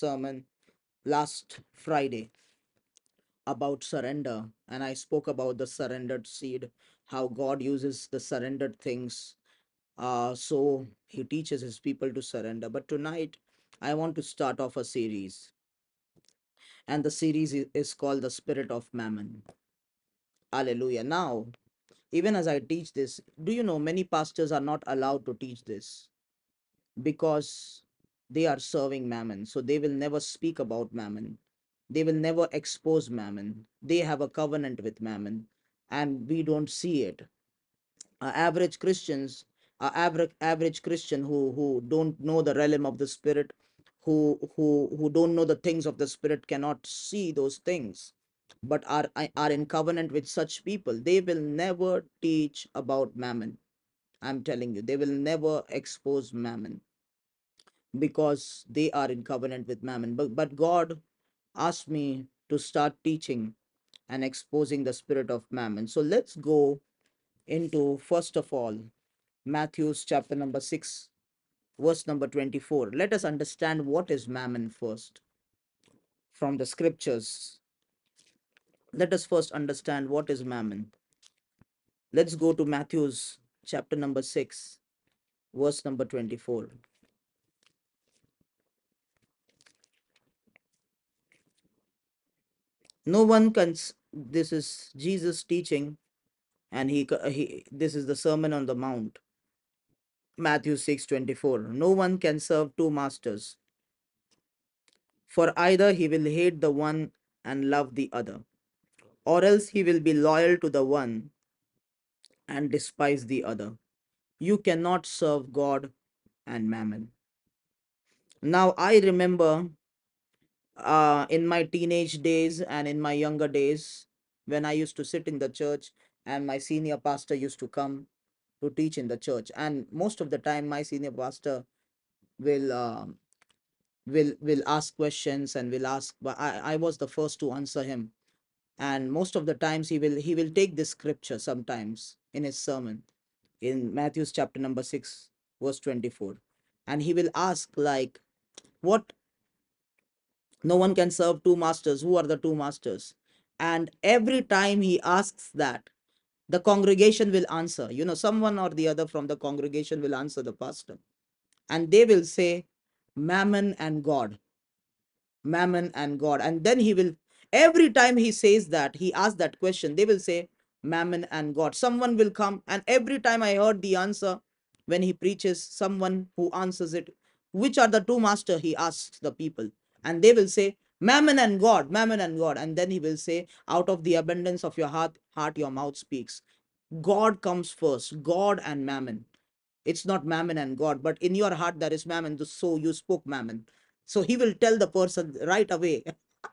sermon last Friday about surrender, and I spoke about the surrendered seed, how God uses the surrendered things. So He teaches His people to surrender. But tonight, I want to start off a series, and the series is called The Spirit of Mammon. Hallelujah. Now, even as I teach this, do you know many pastors are not allowed to teach this because they are serving mammon? So they will never speak about mammon. They will never expose mammon. They have a covenant with mammon, and we don't see it. Average Christians, average Christian who don't know the realm of the spirit, who don't know the things of the spirit, cannot see those things, but are in covenant with such people. They will never teach about mammon. I'm telling you, they will never expose mammon because they are in covenant with mammon. But God asked me to start teaching and exposing the spirit of mammon. So let's go into, first of all, Matthew's chapter number 6, verse number 24. Let us understand what is mammon first from the scriptures. Let us first understand what is mammon. Let's go to Matthew's chapter number 6, verse number 24. No one can, this is Jesus teaching, and he this is the Sermon on the Mount. Matthew 6:24. No one can serve two masters, for either he will hate the one and love the other, or else he will be loyal to the one and despise the other. You cannot serve God and mammon. Now, I remember in my teenage days and in my younger days when I used to sit in the church and my senior pastor used to come to teach in the church. And most of the time, my senior pastor will will ask questions and will ask. But I was the first to answer him. And most of the times, he will take this scripture sometimes in his sermon in Matthew's chapter number 6, verse 24. And he will ask, like, what? No one can serve two masters. Who are the two masters? And every time he asks that, the congregation will answer. Someone or the other from the congregation will answer the pastor. And they will say, Mammon and God. Mammon and God. And then he will, every time he says that, he asks that question, they will say, Mammon and God. Someone will come, and every time I heard the answer when he preaches, someone who answers it, which are the two master, he asks the people, and they will say, Mammon and God, Mammon and God. And then he will say, out of the abundance of your heart your mouth speaks. God comes first, God and mammon. It's not mammon and God, but in your heart there is mammon, so you spoke mammon. So he will tell the person right away.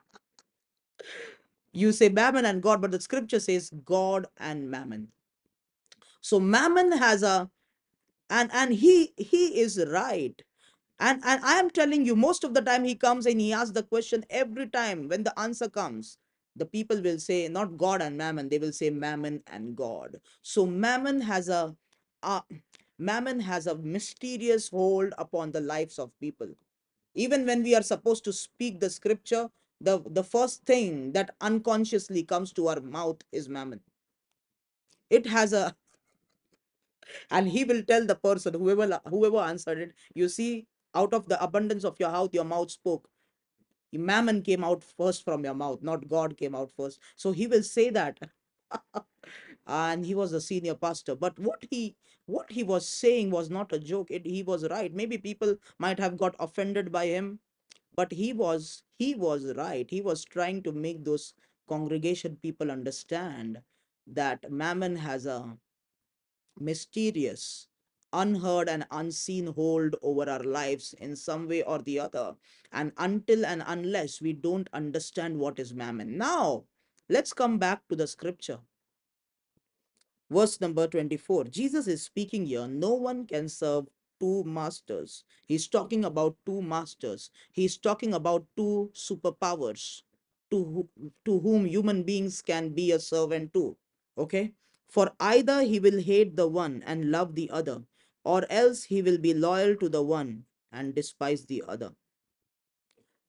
You say mammon and God, but the scripture says God and mammon. So mammon has a, and he is right. And I am telling you, most of the time he comes and he asks the question. Every time when the answer comes, the people will say not God and mammon, they will say mammon and God. So uh, mammon has a mysterious hold upon the lives of people. Even when we are supposed to speak the scripture, the first thing that unconsciously comes to our mouth is mammon. It has a, and he will tell the person, whoever answered it, you see, out of the abundance of your mouth spoke. Mammon came out first from your mouth, not God came out first. So he will say that. And he was a senior pastor, but what he was saying was not a joke. He was right. Maybe people might have got offended by him, but he was right. He was trying to make those congregation people understand that mammon has a mysterious, unheard and unseen hold over our lives in some way or the other, and until and unless we don't understand what is mammon. Now let's come back to the scripture. Verse number 24. Jesus is speaking here. No one can serve two masters. He's talking about two masters. He's talking about two superpowers to whom human beings can be a servant to. Okay? For either he will hate the one and love the other, or else he will be loyal to the one and despise the other.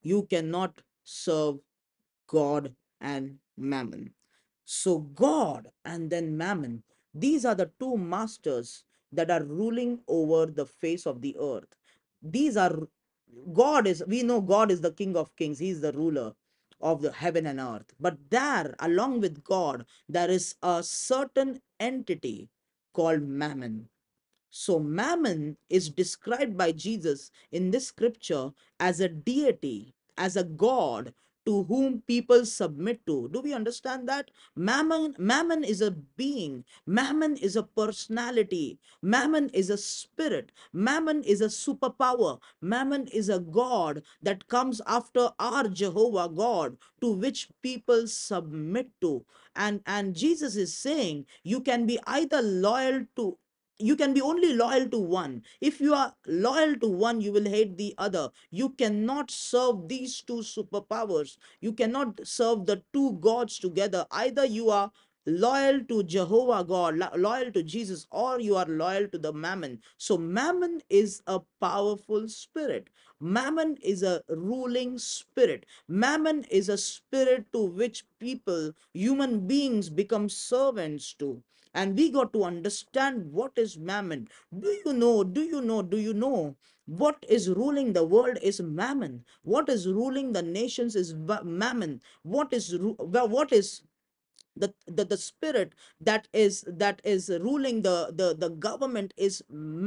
You cannot serve God and mammon. So, God and then mammon, these are the two masters that are ruling over the face of the earth. These are, God is, we know God is the King of Kings, He is the ruler of the heaven and earth. But there, along with God, there is a certain entity called mammon. So, Mammon is described by Jesus in this scripture as a deity, as a god to whom people submit to. Do we understand that? Mammon is a being, Mammon is a personality, Mammon is a spirit, Mammon is a superpower, Mammon is a god that comes after our Jehovah God, to which people submit to. And Jesus is saying you can be either loyal to, you can be only loyal to one. If you are loyal to one, you will hate the other. You cannot serve these two superpowers. You cannot serve the two gods together. Either you are loyal to Jehovah God, loyal to Jesus, or you are loyal to the Mammon. So Mammon is a powerful spirit. Mammon is a ruling spirit. Mammon is a spirit to which people, human beings, become servants to. And we got to understand what is mammon. Do you know what is ruling the world is mammon? What is ruling the nations is mammon? What is the spirit that is ruling the government is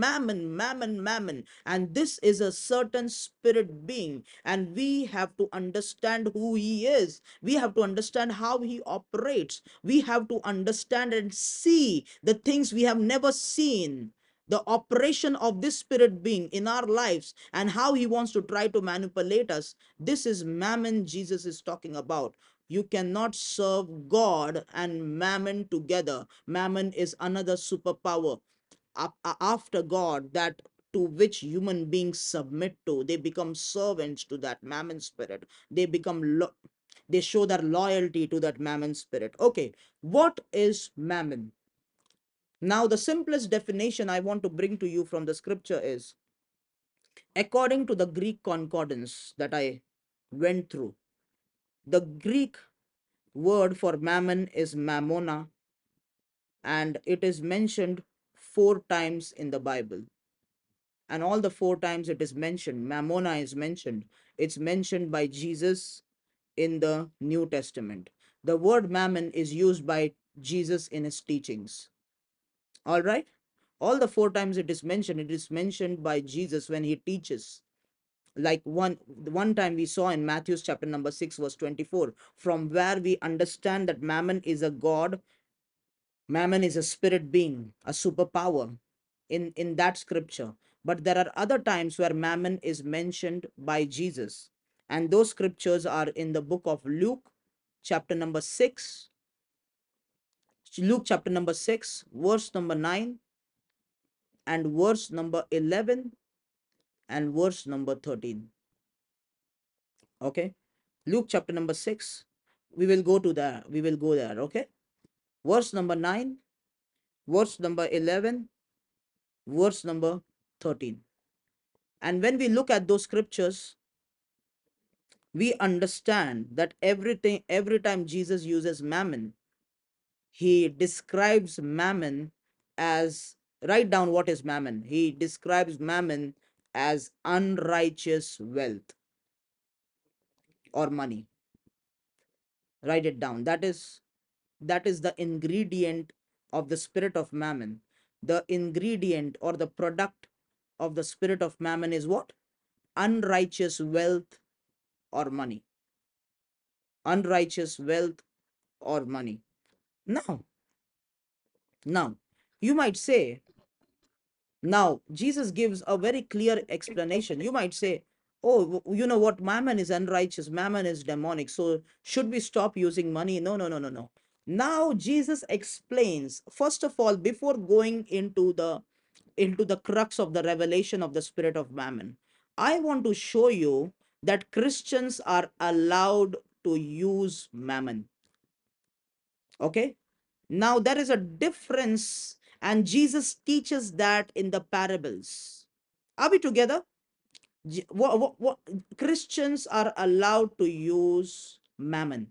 mammon. And this is a certain spirit being, and we have to understand who he is. We have to understand how he operates. We have to understand and see the things we have never seen, the operation of this spirit being in our lives, and how he wants to try to manipulate us. This is mammon Jesus is talking about. You cannot serve God and mammon together. Mammon is another superpower after God, that to which human beings submit to. They become servants to that mammon spirit. They show their loyalty to that mammon spirit. Okay, what is mammon? Now, the simplest definition I want to bring to you from the scripture is, according to the Greek concordance that I went through, the Greek word for mammon is mammona, and it is mentioned 4 times in the Bible. And all the 4 times it is mentioned, mammona is mentioned. It's mentioned by Jesus in the New Testament. The word mammon is used by Jesus in his teachings. All right? All the 4 times it is mentioned by Jesus when he teaches. Like one time we saw in Matthew's chapter number 6 verse 24, from where we understand that mammon is a god. Mammon is a spirit being, a superpower in that scripture. But there are other times where mammon is mentioned by Jesus. And those scriptures are in the book of Luke, chapter number 6, Luke chapter number 6, verse number 9, and verse number 11, and verse number 13. Okay? Luke chapter number 6. We will go there, okay? Verse number 9, verse number 11, verse number 13. And when we look at those scriptures, we understand that every time Jesus uses mammon, he describes mammon as, write down what is mammon. He describes mammon as unrighteous wealth or money. Write it down. That is the ingredient of the spirit of mammon. The ingredient or the product of the spirit of mammon is what? Unrighteous wealth or money. Unrighteous wealth or money. Now, now you might say, now Jesus gives a very clear explanation. You might say, oh, you know what, mammon is unrighteous, mammon is demonic, so should we stop using money? No, no, no, no, no. Now Jesus explains, first of all, before going into the crux of the revelation of the spirit of mammon, I want to show you that Christians are allowed to use mammon. Okay, now there is a difference, and Jesus teaches that in the parables. Are we together? What Christians are allowed to use mammon.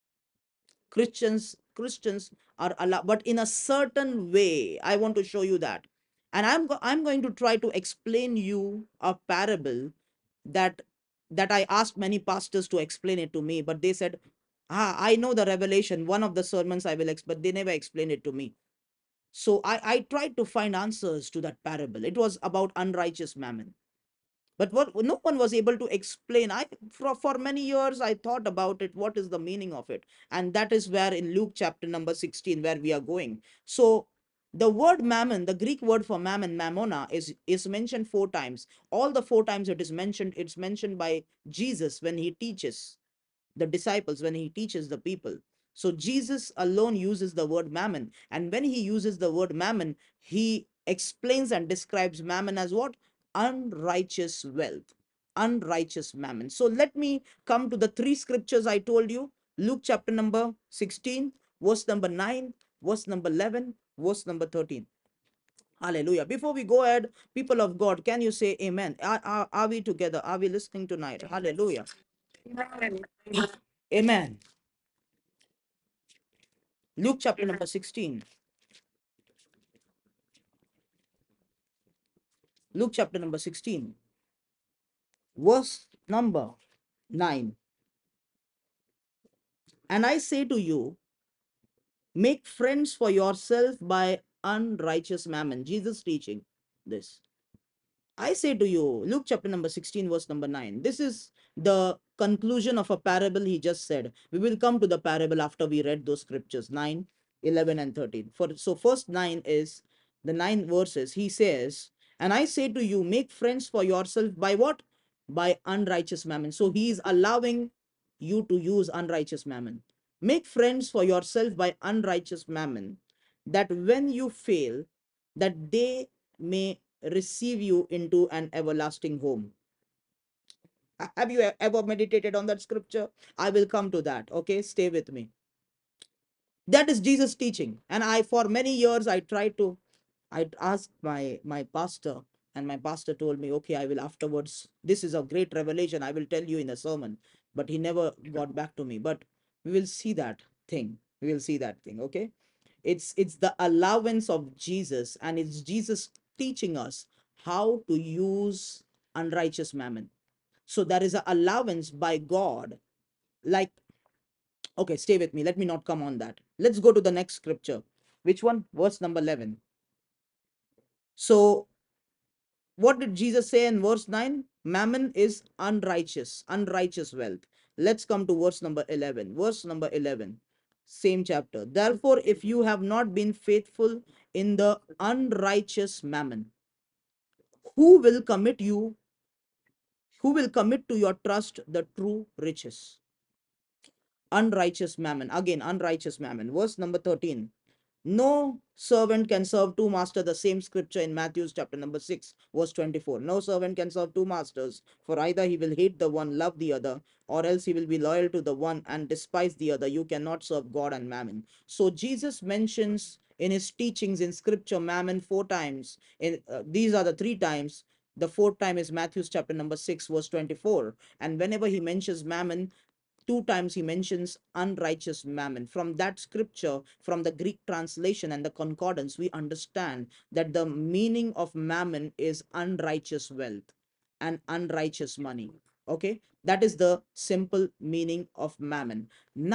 Christians are allowed, but in a certain way. I want to show you that, and I'm going to try to explain you a parable that I asked many pastors to explain it to me, but they said, I know the revelation. One of the sermons I will explain, but they never explained it to me. So I tried to find answers to that parable. It was about unrighteous mammon, but what no one was able to explain. For many years I thought about it, what is the meaning of it. And that is where in Luke chapter number 16 where we are going. So the word mammon, the Greek word for mammon, mammona, is mentioned four times. All the four times it is mentioned, it's mentioned by Jesus when he teaches the disciples, when he teaches the people. So Jesus alone uses the word mammon, and when he uses the word mammon, he explains and describes mammon as what? Unrighteous wealth, unrighteous mammon. So let me come to the three scriptures I told you. Luke chapter number 16, verse number 9, verse number 11, verse number 13. Hallelujah. Before we go ahead, people of God, can you say amen? Are we together? Are we listening tonight? Hallelujah. Amen. Luke chapter number 16. Luke chapter number 16, verse number 9. And I say to you, make friends for yourself by unrighteous mammon. Jesus teaching this. I say to you, Luke chapter number 16, verse number 9. This is the conclusion of a parable he just said. We will come to the parable after we read those scriptures 9, 11, and 13. So, first 9 is the 9 verses. He says, and I say to you, make friends for yourself by what? By unrighteous mammon. So, he is allowing you to use unrighteous mammon. Make friends for yourself by unrighteous mammon, that when you fail, that they may receive you into an everlasting home. Have you ever meditated on that scripture? I will come to that. Okay, stay with me. That is Jesus teaching. And for many years I tried to, I asked my pastor, and my pastor told me, okay, I will afterwards, this is a great revelation, I will tell you in a sermon. But he never got back to me. But we will see that thing. We will see that thing. Okay, it's the allowance of Jesus, and it's Jesus teaching us how to use unrighteous mammon. So there is an allowance by God. Like, okay, stay with me, let me not come on that. Let's go to the next scripture. Which one? Verse number 11. So what did Jesus say in verse 9? Mammon is unrighteous wealth. Let's come to verse number 11. Verse number 11, same chapter. Therefore, if you have not been faithful in the unrighteous mammon, who will commit you, who will commit to your trust the true riches? Unrighteous mammon. Again, unrighteous mammon. Verse number 13. No servant can serve two masters. The same scripture in Matthew chapter number 6, verse 24. No servant can serve two masters, for either he will hate the one, love the other, or else he will be loyal to the one and despise the other. You cannot serve God and mammon. So Jesus mentions in his teachings in scripture mammon four times. These are the three times. The fourth time is Matthew chapter number 6, verse 24. And whenever he mentions mammon, two times he mentions unrighteous mammon. From that scripture, from the Greek translation and the concordance, we understand that the meaning of mammon is unrighteous wealth and unrighteous money. Okay, that is the simple meaning of mammon.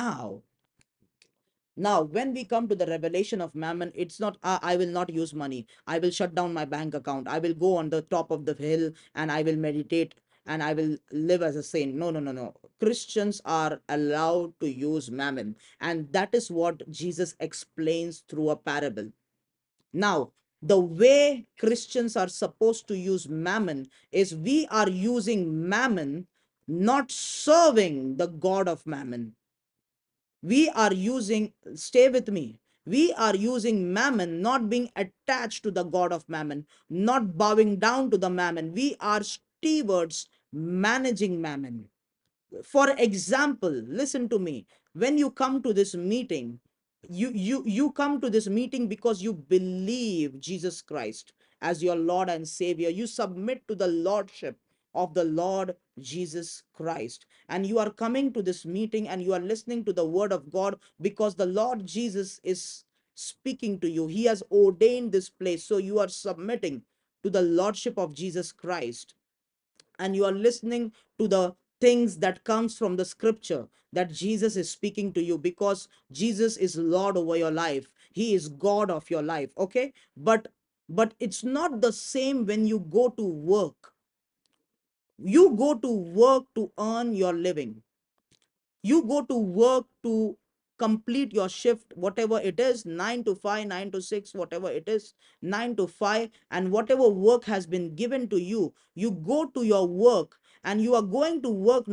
Now, when we come to the revelation of mammon, it's not, I will not use money. I will shut down my bank account. I will go on the top of the hill and I will meditate and I will live as a saint. No, no, no, no. Christians are allowed to use mammon. And that is what Jesus explains through a parable. Now, the way Christians are supposed to use mammon is we are using mammon, not serving the God of mammon. We are using, stay with me, we are using mammon, not being attached to the god of mammon, not bowing down to the mammon. We are stewards managing mammon. For example, listen to me, when you come to this meeting, you come to this meeting because you believe Jesus Christ as your Lord and Savior. You submit to the lordship of the Lord Jesus Christ. And you are coming to this meeting and you are listening to the word of God because the Lord Jesus is speaking to you. He has ordained this place. So you are submitting to the Lordship of Jesus Christ, and you are listening to the things that comes from the scripture, that Jesus is speaking to you, because Jesus is Lord over your life. He is God of your life. Okay, but it's not the same when you go to work. You go to work to earn your living. You go to work to complete your shift, whatever it is, 9 to 5, 9 to 6, whatever it is, 9 to 5, and whatever work has been given to you, you go to your work, and you are going to work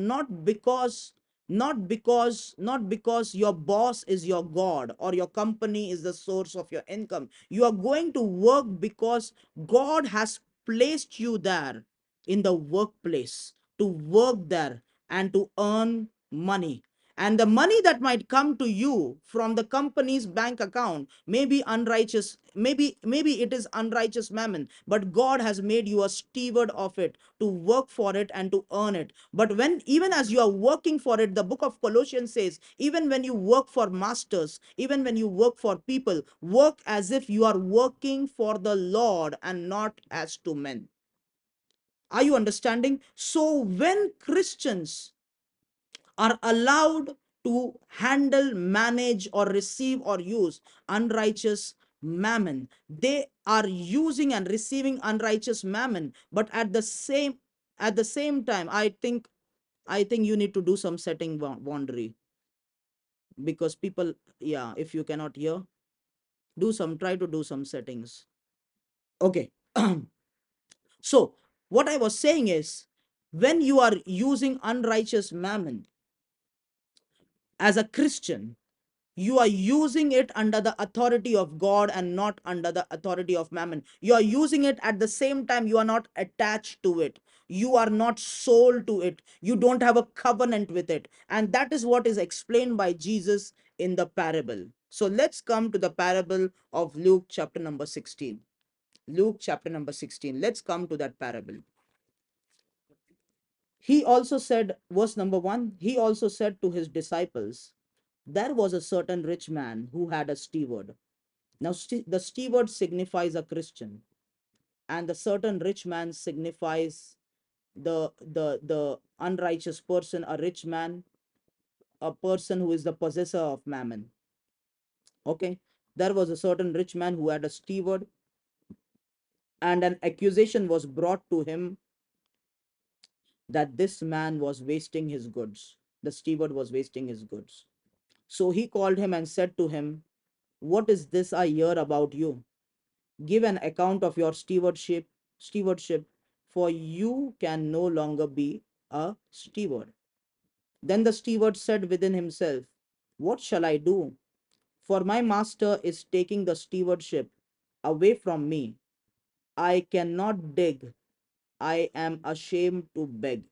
not because your boss is your god or your company is the source of your income. You are going to work because God has placed you there in the workplace to work there and to earn money. And the money that might come to you from the company's bank account may be unrighteous, maybe it is unrighteous mammon, but God has made you a steward of it, to work for it and to earn it. But when, even as you are working for it, the book of Colossians says, even when you work for masters, even when you work for people, work as if you are working for the Lord and not as to men. Are you understanding? So when Christians are allowed to handle, manage, or receive or use unrighteous mammon, they are using and receiving unrighteous mammon. But at the same time, I think you need to do some setting boundary, because people, yeah, if you cannot hear, try to do some settings. Okay. So what I was saying is, when you are using unrighteous mammon as a Christian, you are using it under the authority of God and not under the authority of mammon. You are using it at the same time, you are not attached to it. You are not sold to it. You don't have a covenant with it. And that is what is explained by Jesus in the parable. So let's come to the parable of Luke chapter number 16. Luke chapter number 16. Let's come to that parable. He also said, verse number 1, he also said to his disciples, there was a certain rich man who had a steward. Now, the steward signifies a Christian, and the certain rich man signifies the unrighteous person, a rich man, a person who is the possessor of mammon. Okay, there was a certain rich man who had a steward, and an accusation was brought to him that this man was wasting his goods. The steward was wasting his goods. So he called him and said to him, what is this I hear about you? Give an account of your stewardship, for you can no longer be a steward. Then the steward said within himself, what shall I do? For my master is taking the stewardship away from me. I cannot dig. I am ashamed to beg.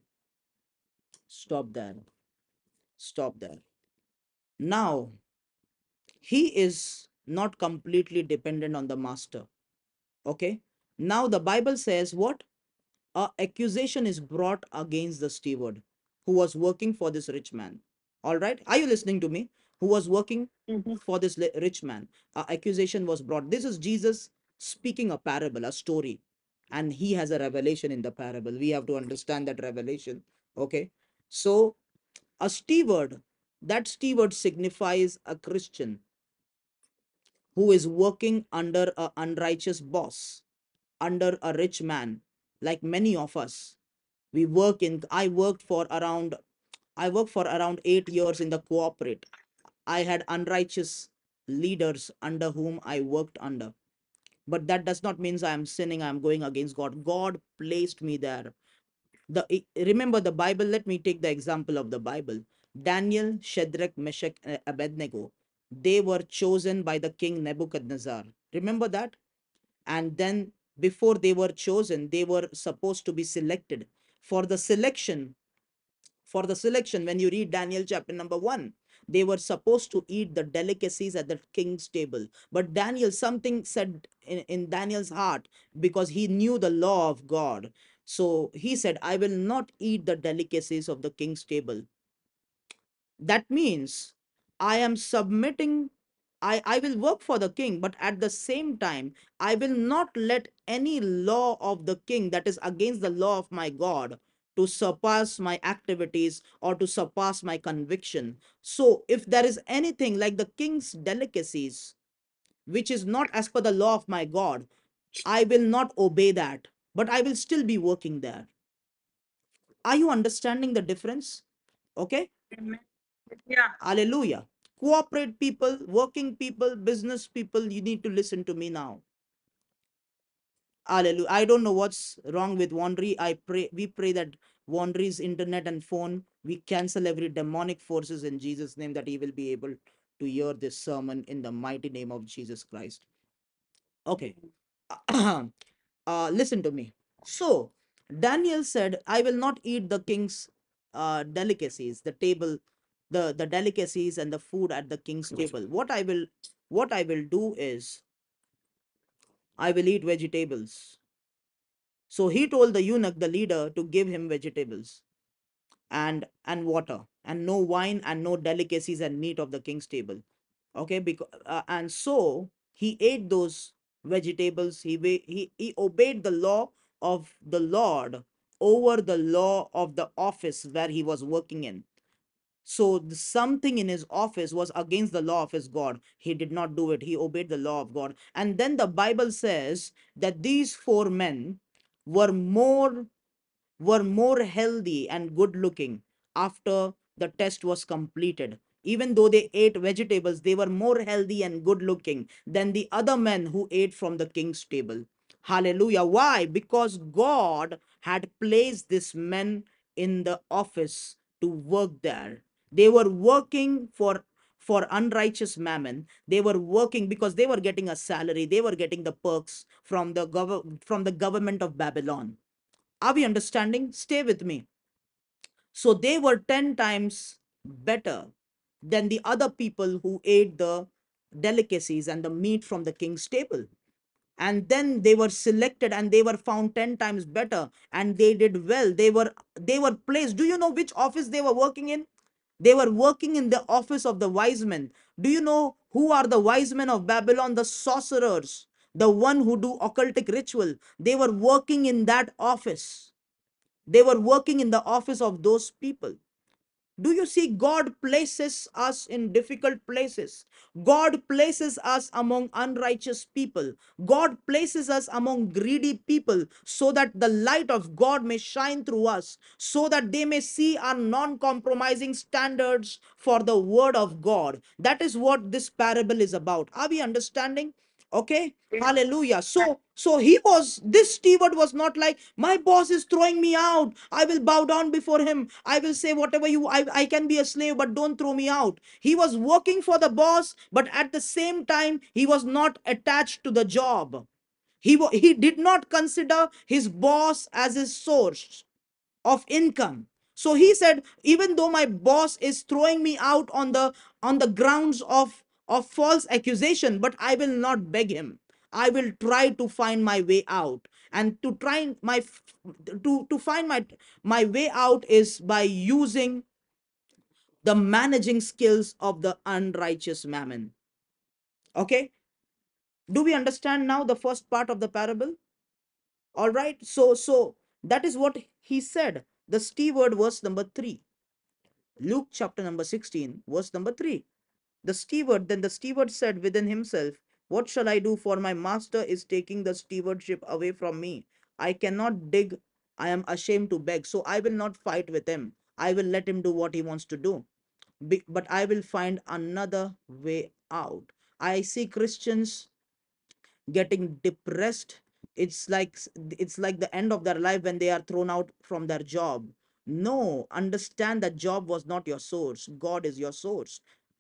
Stop there. Stop there. Now, he is not completely dependent on the master. Okay. Now, the Bible says what? A accusation is brought against the steward who was working for this rich man. All right, are you listening to me? Who was working for this rich man? A accusation was brought. This is Jesus speaking a parable, a story, and he has a revelation in the parable. We have to understand that revelation. Okay, so a steward, that steward signifies a Christian who is working under a unrighteous boss, under a rich man, like many of us. We work in I worked for around 8 years in the corporate. I had unrighteous leaders under whom I worked under, but that does not mean I am sinning, I am going against God. God placed me there. Remember the Bible. Let me take the example of the Bible. Daniel, Shadrach, Meshach, Abednego, they were chosen by the king Nebuchadnezzar. Remember that? And then before they were chosen, they were supposed to be selected. For the selection for the selection when you read Daniel chapter number 1, they were supposed to eat the delicacies at the king's table. But Daniel, something said in Daniel's heart, because he knew the law of God. So he said, I will not eat the delicacies of the king's table. That means I am submitting. I will work for the king, but at the same time, I will not let any law of the king that is against the law of my God to surpass my activities or to surpass my conviction. So, if there is anything like the king's delicacies, which is not as per the law of my God, I will not obey that, but I will still be working there. Are you understanding the difference? Okay. Yeah. Hallelujah. Corporate people, working people, business people, you need to listen to me now. Hallelujah. I don't know what's wrong with Wandry. We pray that Wandry's internet and phone, we cancel every demonic forces in Jesus' name, that he will be able to hear this sermon in the mighty name of Jesus Christ. Okay. Listen to me. So Daniel said, I will not eat the king's delicacies, the table, the delicacies and the food at the king's table. What I will do is I will eat vegetables. So he told the eunuch, the leader, to give him vegetables and water, and no wine and no delicacies and meat of the king's table. Okay, because and so he ate those vegetables. He obeyed the law of the Lord over the law of the office where he was working in. So something in his office was against the law of his God. He did not do it. He obeyed the law of God. And then the Bible says that these four men were more were more healthy and good looking after the test was completed. Even though they ate vegetables, they were more healthy and good looking than the other men who ate from the king's table. Hallelujah. Why? Because God had placed these men in the office to work there. They were working for unrighteous mammon. They were working because they were getting a salary. They were getting the perks from from the government of Babylon. Are we understanding? Stay with me. So they were 10 times better than the other people who ate the delicacies and the meat from the king's table. And then they were selected and they were found 10 times better, and they did well. They were placed. Do you know which office they were working in? They were working in the office of the wise men. Do you know who are the wise men of Babylon? The sorcerers, the one who do occultic ritual. They were working in that office. They were working in the office of those people. Do you see? God places us in difficult places. God places us among unrighteous people. God places us among greedy people so that the light of God may shine through us, so that they may see our non compromising standards for the word of God. That is what this parable is about. Are we understanding? Okay. Hallelujah. So this steward was not like, my boss is throwing me out, I will bow down before him, I will say whatever I can be a slave, but don't throw me out. He was working for the boss, but at the same time he was not attached to the job. He did not consider his boss as his source of income. So he said, even though my boss is throwing me out on the grounds of false accusation, but I will not beg him. I will try to find my way out. And to find my way out is by using the managing skills of the unrighteous mammon. Okay, do we understand now the first part of the parable? All right. So that is what he said. The steward, verse number 3. Luke chapter number 16, verse number 3. Then the steward said within himself, what shall I do, for my master is taking the stewardship away from me? I cannot dig. I am ashamed to beg. So I will not fight with him. I will let him do what he wants to do. But I will find another way out. I see Christians getting depressed. It's like the end of their life when they are thrown out from their job. No, understand that job was not your source. God is your source.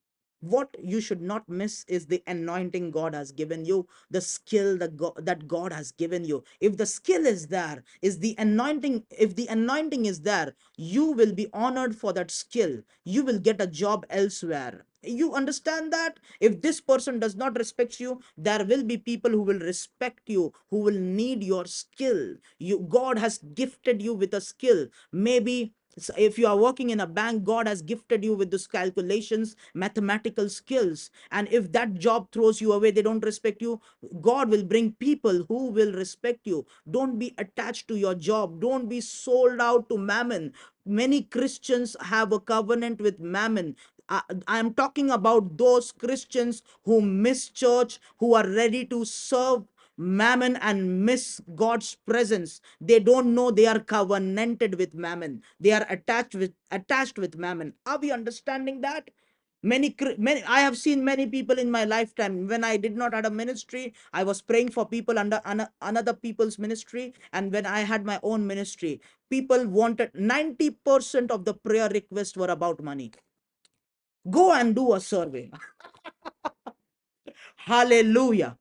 What you should not miss is the anointing God has given you, the skill that God has given you. If the skill is there, is the anointing, if the anointing is there, you will be honored for that skill. You will get a job elsewhere. You understand that? If this person does not respect you, there will be people who will respect you, who will need your skill. God has gifted you with a skill. Maybe if you are working in a bank, God has gifted you with those calculations, mathematical skills. And if that job throws you away, they don't respect you, God will bring people who will respect you. Don't be attached to your job. Don't be sold out to mammon. Many Christians have a covenant with mammon. I am talking about those Christians who miss church, who are ready to serve mammon and miss God's presence. They don't know they are covenanted with mammon. They are attached with mammon. Are we understanding that? Many I have seen many people in my lifetime. When I did not have a ministry, I was praying for people under another people's ministry. And when I had my own ministry, people wanted 90% of the prayer requests were about money. Go and do a survey. Hallelujah.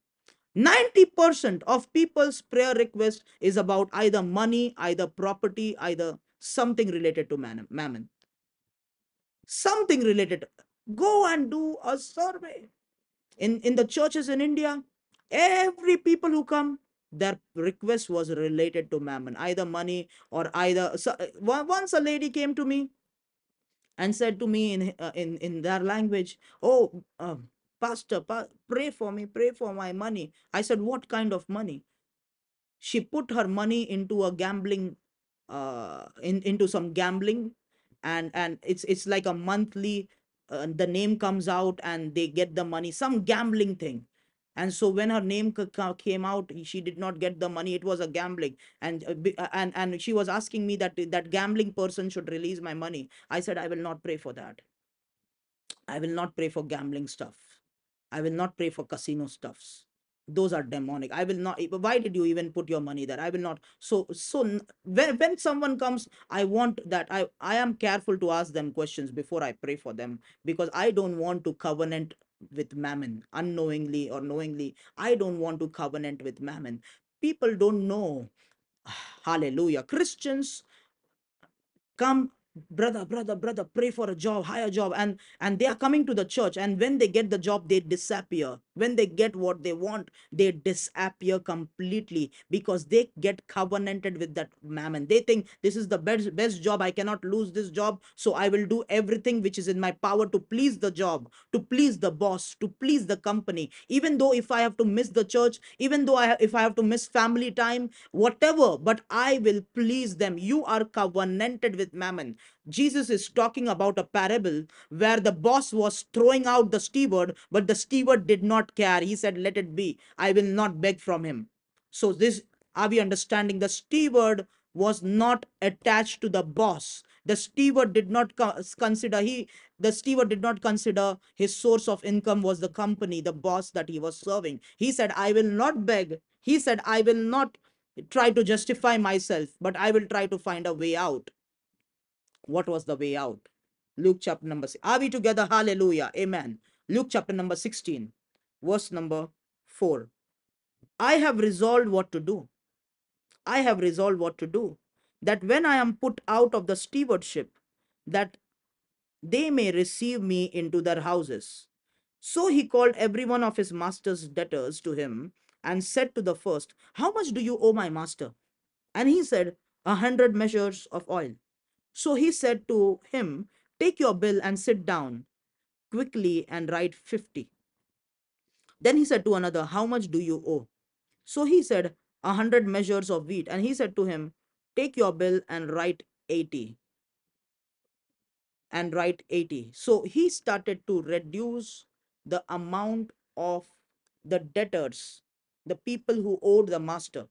90% of people's prayer request is about either money, either property, either something related to mammon. Something related. Go and do a survey. In the churches in India, every people who come, their request was related to mammon, either money or either. So, once a lady came to me and said to me in their language, "Oh, pastor, pray for me, pray for my money." I said, "What kind of money?" She put her money into a gambling, into some gambling, and it's like a monthly, the name comes out and they get the money, some gambling thing. And so when her name came out, she did not get the money. It was a gambling. And she was asking me that gambling person should release my money. I said, I will not pray for that. I will not pray for gambling stuff. I will not pray for casino stuffs. Those are demonic. I will not. Why did you even put your money there? I will not. When someone comes, I want that. I am careful to ask them questions before I pray for them, because I don't want to covenant with mammon unknowingly or knowingly. I don't want to covenant with mammon. People don't know. Hallelujah. Christians come, brother, pray for a job, higher job, and they are coming to the church, and when they get the job, they disappear. When they get what they want, they disappear completely, because they get covenanted with that mammon. They think this is the best job, I cannot lose this job, so I will do everything which is in my power to please the job, to please the boss, to please the company, even though if I have to miss the church, even though if I have to miss family time, whatever, but I will please them. You are covenanted with mammon. Jesus is talking about a parable where the boss was throwing out the steward, but the steward did not care. He said, let it be, I will not beg from him. So this, are we understanding? The steward was not attached to the boss. The steward did not consider he the steward did not consider his source of income was the company, the boss that he was serving. He said, I will not beg. He said, I will not try to justify myself, but I will try to find a way out. What was the way out? Luke chapter number 6. Are we together? Hallelujah. Amen. Luke chapter number 16, verse number 4. I have resolved what to do. I have resolved what to do, that when I am put out of the stewardship, that they may receive me into their houses. So he called every one of his master's debtors to him and said to the first, how much do you owe my master? And he said, 100 measures of oil. So he said to him, take your bill and sit down quickly and write 50. Then he said to another, how much do you owe? So he said, 100 measures of wheat. And he said to him, take your bill and write 80. And write 80. So he started to reduce the amount of the debtors, the people who owed the master,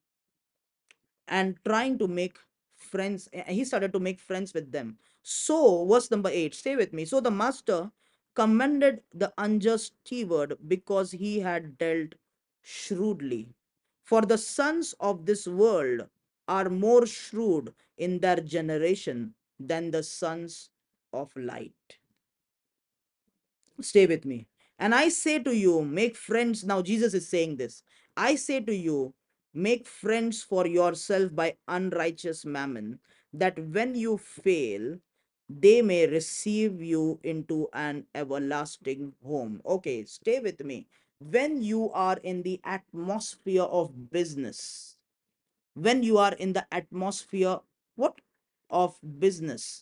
and trying to make friends. He started to make friends with them. So, verse number 8, stay with me. So the master commended the unjust steward because he had dealt shrewdly. For the sons of this world are more shrewd in their generation than the sons of light. Stay with me. And I say to you, make friends. Now, Jesus is saying this. I say to you, make friends for yourself by unrighteous mammon, that when you fail, they may receive you into an everlasting home. Okay, stay with me. When you are in the atmosphere of business, when you are in the atmosphere, what? Of business,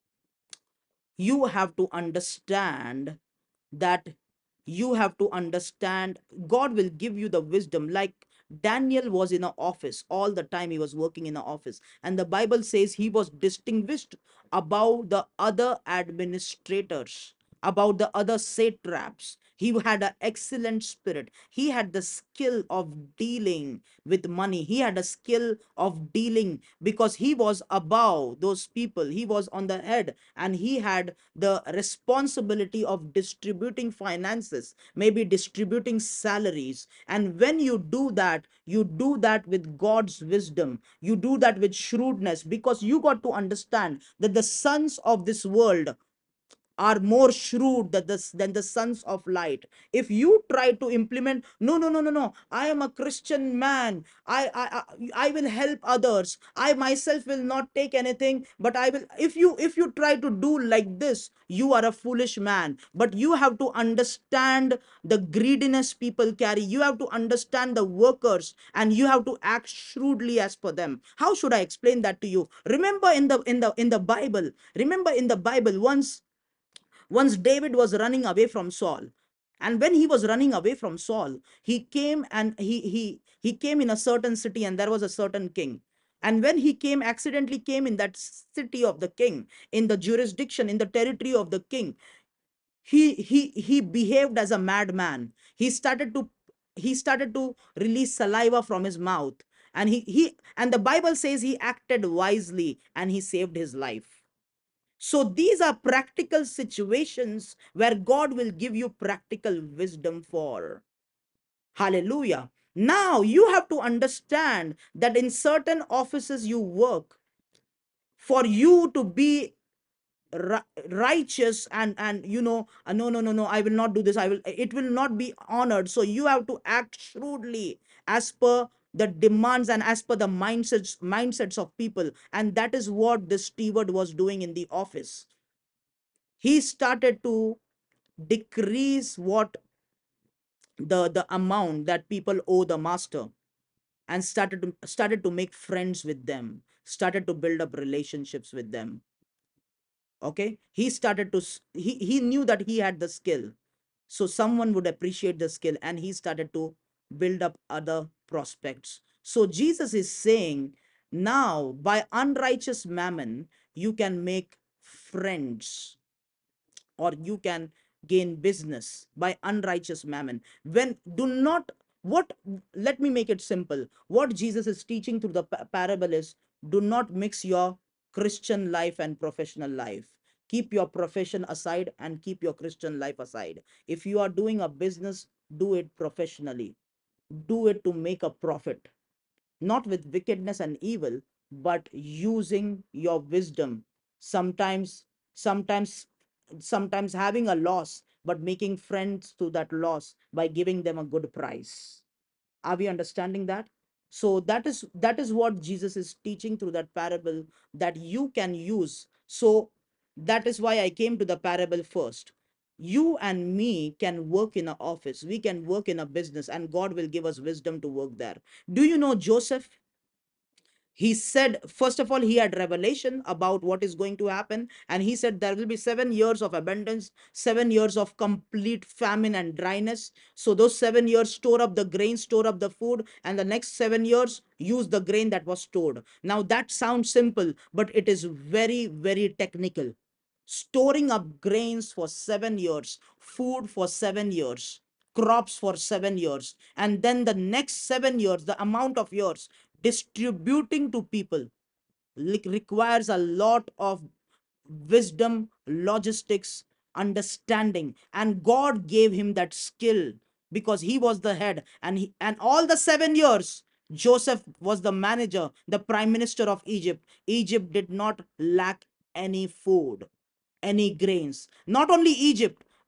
you have to understand that you have to understand God will give you the wisdom. Like Daniel was in an office all the time, he was working in an office, and the Bible says he was distinguished above the other administrators, about the other satraps. He had an excellent spirit. He had the skill of dealing with money. He had a skill of dealing because he was above those people. He was on the head, and he had the responsibility of distributing finances, maybe distributing salaries. And when you do that, you do that with God's wisdom. You do that with shrewdness, because you got to understand that the sons of this world are more shrewd than the sons of light. If you try to implement, no, no, no, no, no, I am a Christian man, I will help others, I myself will not take anything, but I will. If you try to do like this, you are a foolish man. But you have to understand the greediness people carry. You have to understand the workers, and you have to act shrewdly as per them. How should I explain that to you? Remember in the Bible, remember in the Bible, once David was running away from Saul. And when he was running away from Saul, he came, and he came in a certain city, and there was a certain king. And when he came, accidentally came in that city of the king, in the jurisdiction, in the territory of the king, he behaved as a madman. He started to release saliva from his mouth. And the Bible says he acted wisely, and he saved his life. So these are practical situations where God will give you practical wisdom for. Hallelujah. Now you have to understand that in certain offices you work, for you to be righteous, and no, no, no, no, I will not do this, it will not be honored. So you have to act shrewdly as per the demands and as per the mindsets of people. And that is what the steward was doing in the office. He started to decrease what the amount that people owe the master, and started to make friends with them, started to build up relationships with them. Okay, he started to he knew that he had the skill, so someone would appreciate the skill, and he started to build up other prospects. So Jesus is saying, now by unrighteous mammon you can make friends, or you can gain business by unrighteous mammon. When do not what Let me make it simple. What Jesus is teaching through the parable is, do not mix your Christian life and professional life. Keep your profession aside and keep your Christian life aside. If you are doing a business, do it professionally, do it to make a profit, not with wickedness and evil, but using your wisdom. Sometimes sometimes sometimes having a loss, but making friends through that loss by giving them a good price. Are we understanding that? So that is what Jesus is teaching through that parable, that you can use. So that is why I came to the parable first. You and me can work in an office, we can work in a business, and God will give us wisdom to work there. Do you know Joseph? He said, first of all, he had revelation about what is going to happen, and he said there will be 7 years of abundance, 7 years of complete famine and dryness. So those 7 years, store up the grain, store up the food, and the next 7 years, use the grain that was stored. Now that sounds simple, but it is very, very technical. Storing up grains for 7 years, food for 7 years, crops for 7 years, and then the next 7 years, the amount of years distributing to people, requires a lot of wisdom, logistics, understanding. And God gave him that skill because he was the head. And all the 7 years, Joseph was the manager, the prime minister of Egypt. Egypt did not lack any food, any grains. Not only Egypt,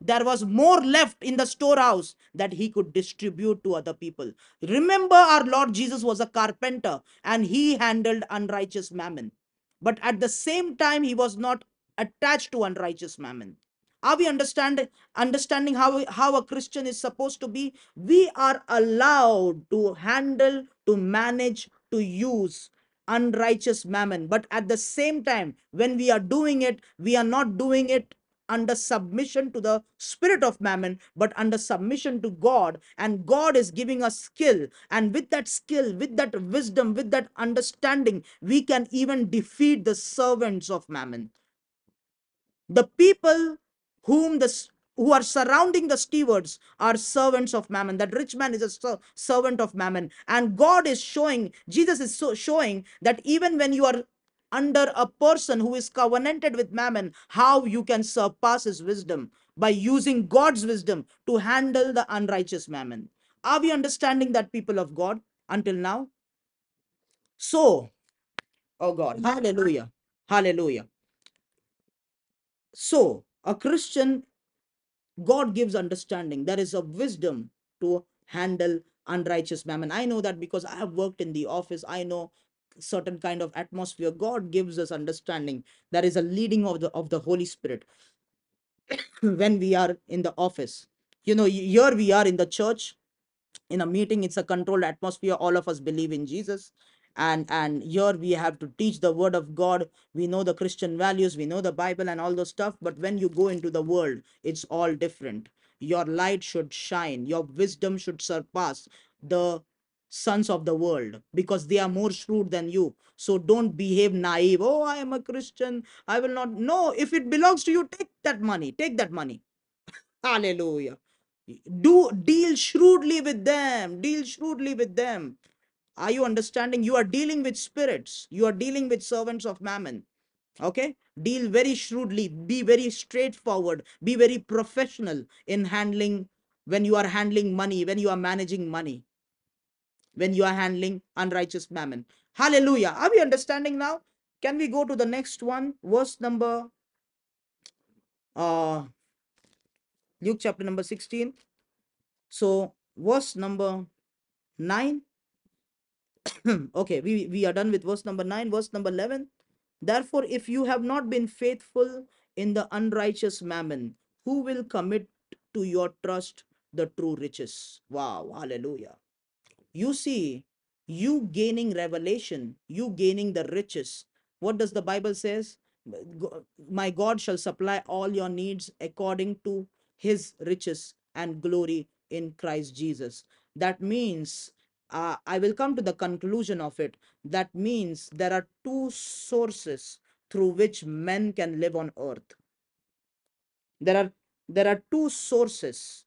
there was more left in the storehouse that he could distribute to other people. Remember, our Lord Jesus was a carpenter and he handled unrighteous mammon. But at the same time, he was not attached to unrighteous mammon. Are we understanding how a Christian is supposed to be? We are allowed to handle, to manage, to use unrighteous mammon. But at the same time, when we are doing it, we are not doing it under submission to the spirit of mammon, but under submission to God. And God is giving us skill. And with that skill, with that wisdom, with that understanding, we can even defeat the servants of mammon. The people whom who are surrounding the stewards are servants of mammon. That rich man is a servant of mammon, and God is showing, Jesus is showing that even when you are under a person who is covenanted with mammon, how you can surpass his wisdom by using God's wisdom to handle the unrighteous mammon. Are we understanding that, people of God, until now? So, oh God, hallelujah, hallelujah. So a Christian, God gives understanding. There is a wisdom to handle unrighteous mammon. I know that because I have worked in the office. I know certain kind of atmosphere. God gives us understanding. There is a leading of the Holy Spirit when we are in the office. You know, here we are in the church, in a meeting, it's a controlled atmosphere. All of us believe in Jesus, and here we have to teach the word of God. We know the Christian values, we know the Bible and all those stuff, but when you go into the world, it's all different. Your light should shine, your wisdom should surpass the sons of the world, because they are more shrewd than you. So don't behave naive. Oh, I am a Christian, I will not. No, if it belongs to you, take that money, take that money. Hallelujah. Do deal shrewdly with them. Deal shrewdly with them. Are you understanding? You are dealing with spirits. You are dealing with servants of mammon. Okay? Deal very shrewdly. Be very straightforward. Be very professional in handling, when you are handling money, when you are managing money, when you are handling unrighteous mammon. Hallelujah. Are we understanding now? Can we go to the next one? Verse number Luke chapter number 16. So verse number 9. Okay, we are done with verse number 9. Verse number 11. Therefore, if you have not been faithful in the unrighteous mammon, who will commit to your trust the true riches? Wow, hallelujah. You see, you gaining revelation, you gaining the riches. What does the Bible says? My God shall supply all your needs according to his riches and glory in Christ Jesus. That means, I will come to the conclusion of it. That means there are two sources through which men can live on earth. There are two sources.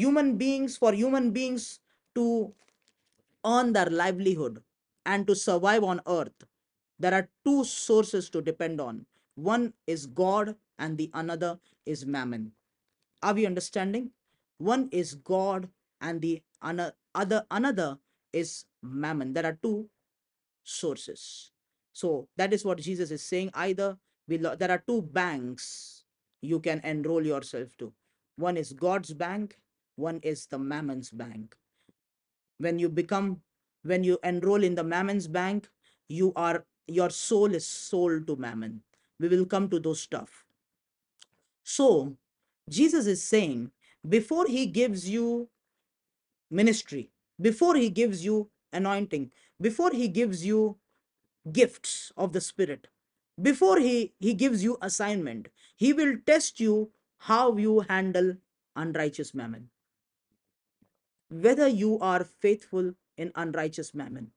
Human beings to earn their livelihood and to survive on earth, there are two sources to depend on. One is God and the another is mammon. Are we understanding? One is God and the another is mammon. There are two sources. So that is what Jesus is saying. Either there are two banks you can enroll yourself to. One is God's bank, one is the mammon's bank. When you become, when you enroll in the mammon's bank, your soul is sold to mammon. We will come to those stuff. So Jesus is saying, before he gives you ministry, before he gives you anointing, before he gives you gifts of the Spirit, before he gives you assignment, he will test you how you handle unrighteous mammon, whether you are faithful in unrighteous mammon.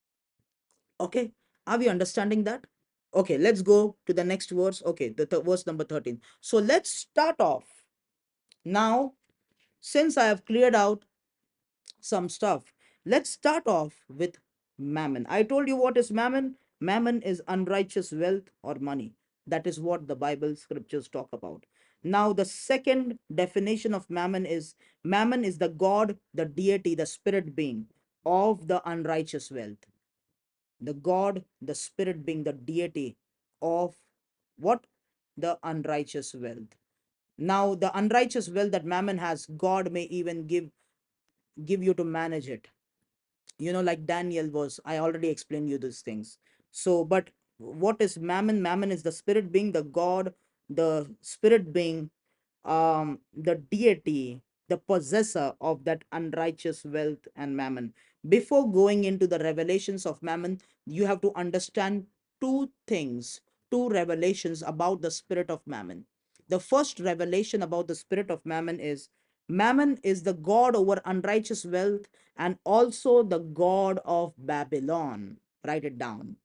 Okay, are we understanding that? Okay, let's go to the next verse. Okay, the verse number 13. So let's start off now. Since I have cleared out some stuff, let's start off with mammon. I told you what is mammon. Mammon is unrighteous wealth or money. That is what the Bible scriptures talk about. Now the second definition of mammon is the god, the deity, the spirit being of the unrighteous wealth. The God, the Spirit being the deity of what? The unrighteous wealth. Now, the unrighteous wealth that mammon has, God may even give you to manage it. Like Daniel was, I already explained you these things. So, but what is mammon? Mammon is the spirit being, the god, the spirit being, the deity, the possessor of that unrighteous wealth and mammon. Before going into the revelations of mammon, you have to understand two things, two revelations about the spirit of mammon. The first revelation about the spirit of mammon is, mammon is the god over unrighteous wealth and also the god of Babylon. Write it down.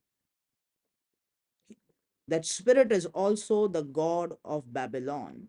That spirit is also the god of Babylon,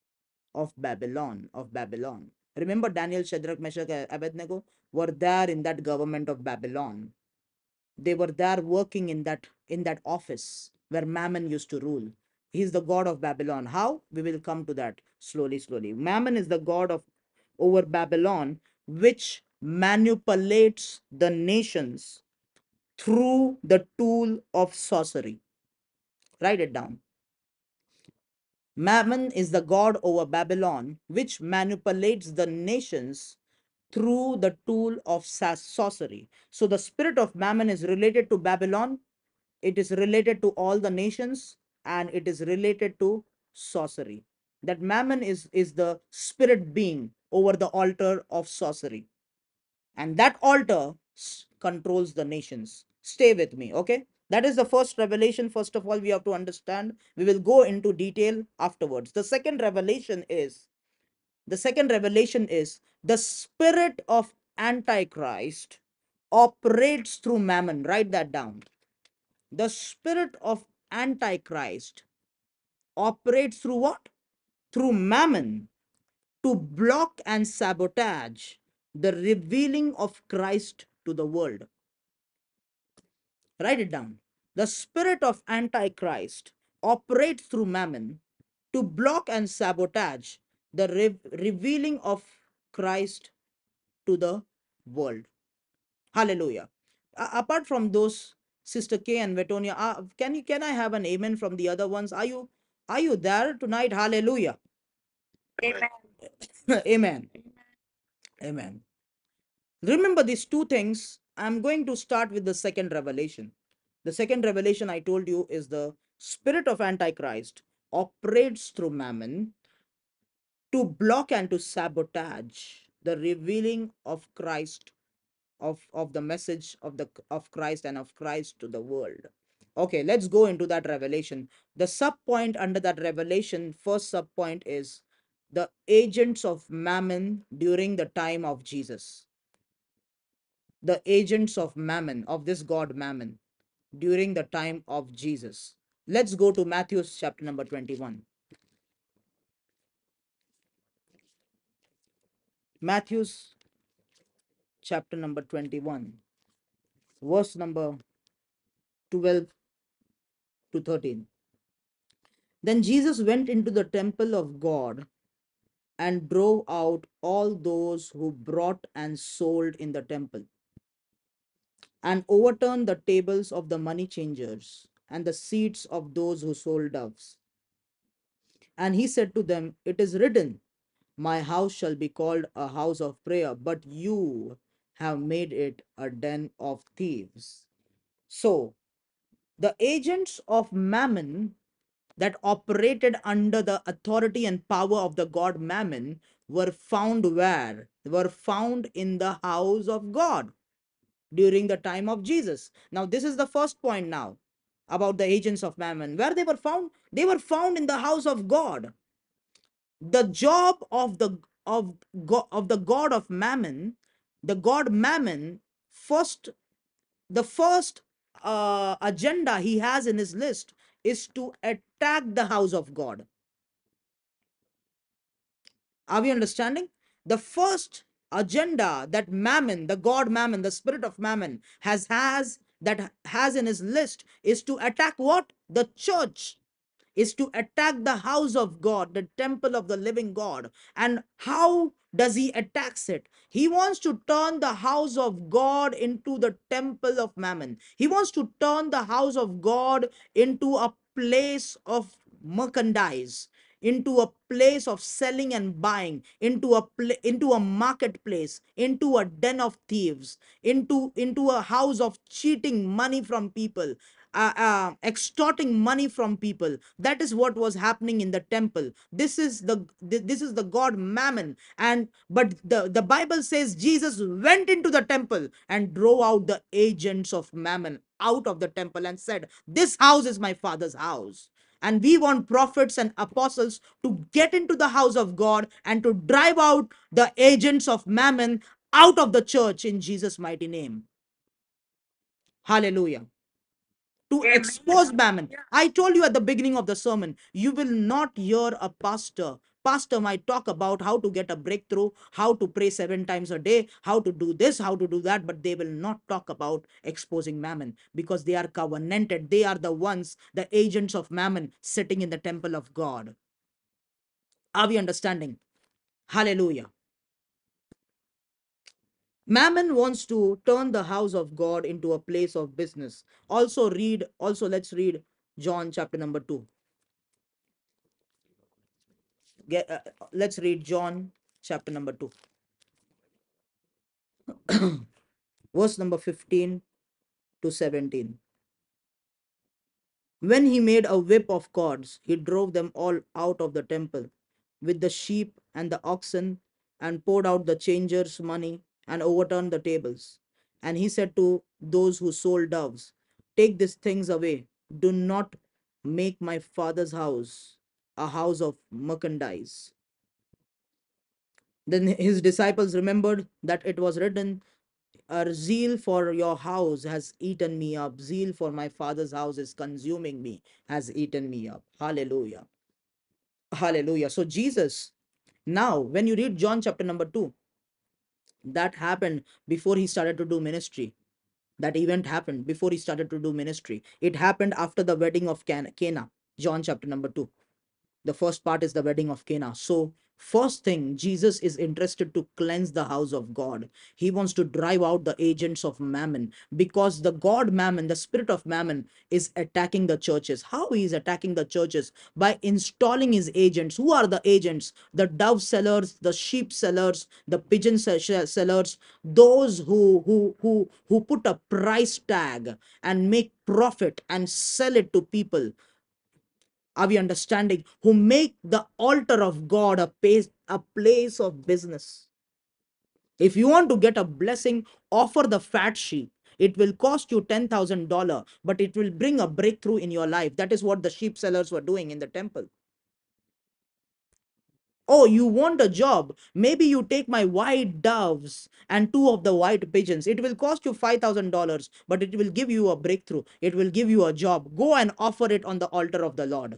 of Babylon. Remember, Daniel, Shadrach, Meshach, Abednego were there in that government of Babylon. They were there working in that office where Mammon used to rule. He's the god of Babylon. How? We will come to that slowly, slowly. Mammon is the god of over Babylon, which manipulates the nations through the tool of sorcery. Write it down. Mammon is the god over Babylon, which manipulates the nations through the tool of sorcery. So the spirit of Mammon is related to Babylon, it is related to all the nations, and it is related to sorcery. That Mammon is the spirit being over the altar of sorcery, and that altar controls the nations. Stay with me, okay? That is the first revelation. First of all, we have to understand. We will go into detail afterwards. The second revelation is the spirit of Antichrist operates through Mammon. Write that down. The spirit of Antichrist operates through what? Through Mammon, to block and sabotage the revealing of Christ to the world. Write it down. The spirit of Antichrist operates through Mammon to block and sabotage the revealing of Christ to the world. Hallelujah. Apart from those, Sister K and Vetonia, can I have an amen from the other ones? Are you there tonight? Hallelujah. Amen. Amen. Remember these two things. I'm going to start with the second revelation. The second revelation I told you is the spirit of Antichrist operates through Mammon to block and to sabotage the revealing of Christ, of the message of Christ and of Christ to the world. Okay, let's go into that revelation. The sub point under that revelation, first sub point is the agents of Mammon during the time of Jesus. The agents of Mammon, of this god Mammon, during the time of Jesus. Let's go to Matthew chapter number 21. Matthew's chapter number 21, verse number 12 to 13. Then Jesus went into the temple of God and drove out all those who brought and sold in the temple, and overturned the tables of the money changers and the seats of those who sold doves. And he said to them, "It is written, my house shall be called a house of prayer, but you have made it a den of thieves." So, the agents of Mammon that operated under the authority and power of the god Mammon were found where? Were found in the house of God during the time of Jesus. Now, this is the first point now about the agents of Mammon. Where they were found? They were found in the house of God. The job of the god of Mammon, the god Mammon, first the first agenda he has in his list is to attack the house of God. Are we understanding? The first agenda that Mammon, the god Mammon, the spirit of Mammon has in his list is to attack what? The church, is to attack the house of God, the temple of the living God. And how does he attacks it? He wants to turn the house of God into the temple of Mammon. He wants to turn the house of God into a place of merchandise, into a place of selling and buying, into a marketplace, into a den of thieves, into a house of cheating money from people, extorting money from people. That is what was happening in the temple. This is the god Mammon. And but the Bible says Jesus went into the temple and drove out the agents of Mammon out of the temple and said, this house is my father's house. And we want prophets and apostles to get into the house of God and to drive out the agents of Mammon out of the church in Jesus' mighty name. Hallelujah. To Amen. Expose Mammon. I told you at the beginning of the sermon, you will not hear a pastor might talk about how to get a breakthrough, how to pray 7 times a day, how to do this, how to do that, but they will not talk about exposing Mammon because they are covenanted. They are the ones, the agents of Mammon sitting in the temple of God. Are we understanding? Hallelujah. Mammon wants to turn the house of God into a place of business. Also let's read John chapter number 2. Let's read John chapter number 2, verse number 15 to 17. When he made a whip of cords, he drove them all out of the temple with the sheep and the oxen, and poured out the changers' money and overturned the tables. And he said to those who sold doves, take these things away. Do not make my father's house a house of merchandise. Then his disciples remembered that it was written, zeal for your house has eaten me up. Zeal for my father's house is consuming me, has eaten me up. Hallelujah. Hallelujah. So, Jesus, now, when you read John chapter number 2, that happened before he started to do ministry. That event happened before he started to do ministry. It happened after the wedding of Cana, John chapter number 2. The first part is the wedding of Cana. So, first thing, Jesus is interested to cleanse the house of God. He wants to drive out the agents of Mammon, because the God Mammon, the spirit of Mammon, is attacking the churches. How he is attacking the churches? By installing his agents. Who are the agents? The dove sellers, the sheep sellers, the pigeon sellers, those who put a price tag and make profit and sell it to people. Are we understanding? Who make the altar of God a place of business. If you want to get a blessing, offer the fat sheep. It will cost you $10,000, but it will bring a breakthrough in your life. That is what the sheep sellers were doing in the temple. Oh, you want a job? Maybe you take my white doves and two of the white pigeons. It will cost you $5,000, but it will give you a breakthrough. It will give you a job. Go and offer it on the altar of the Lord.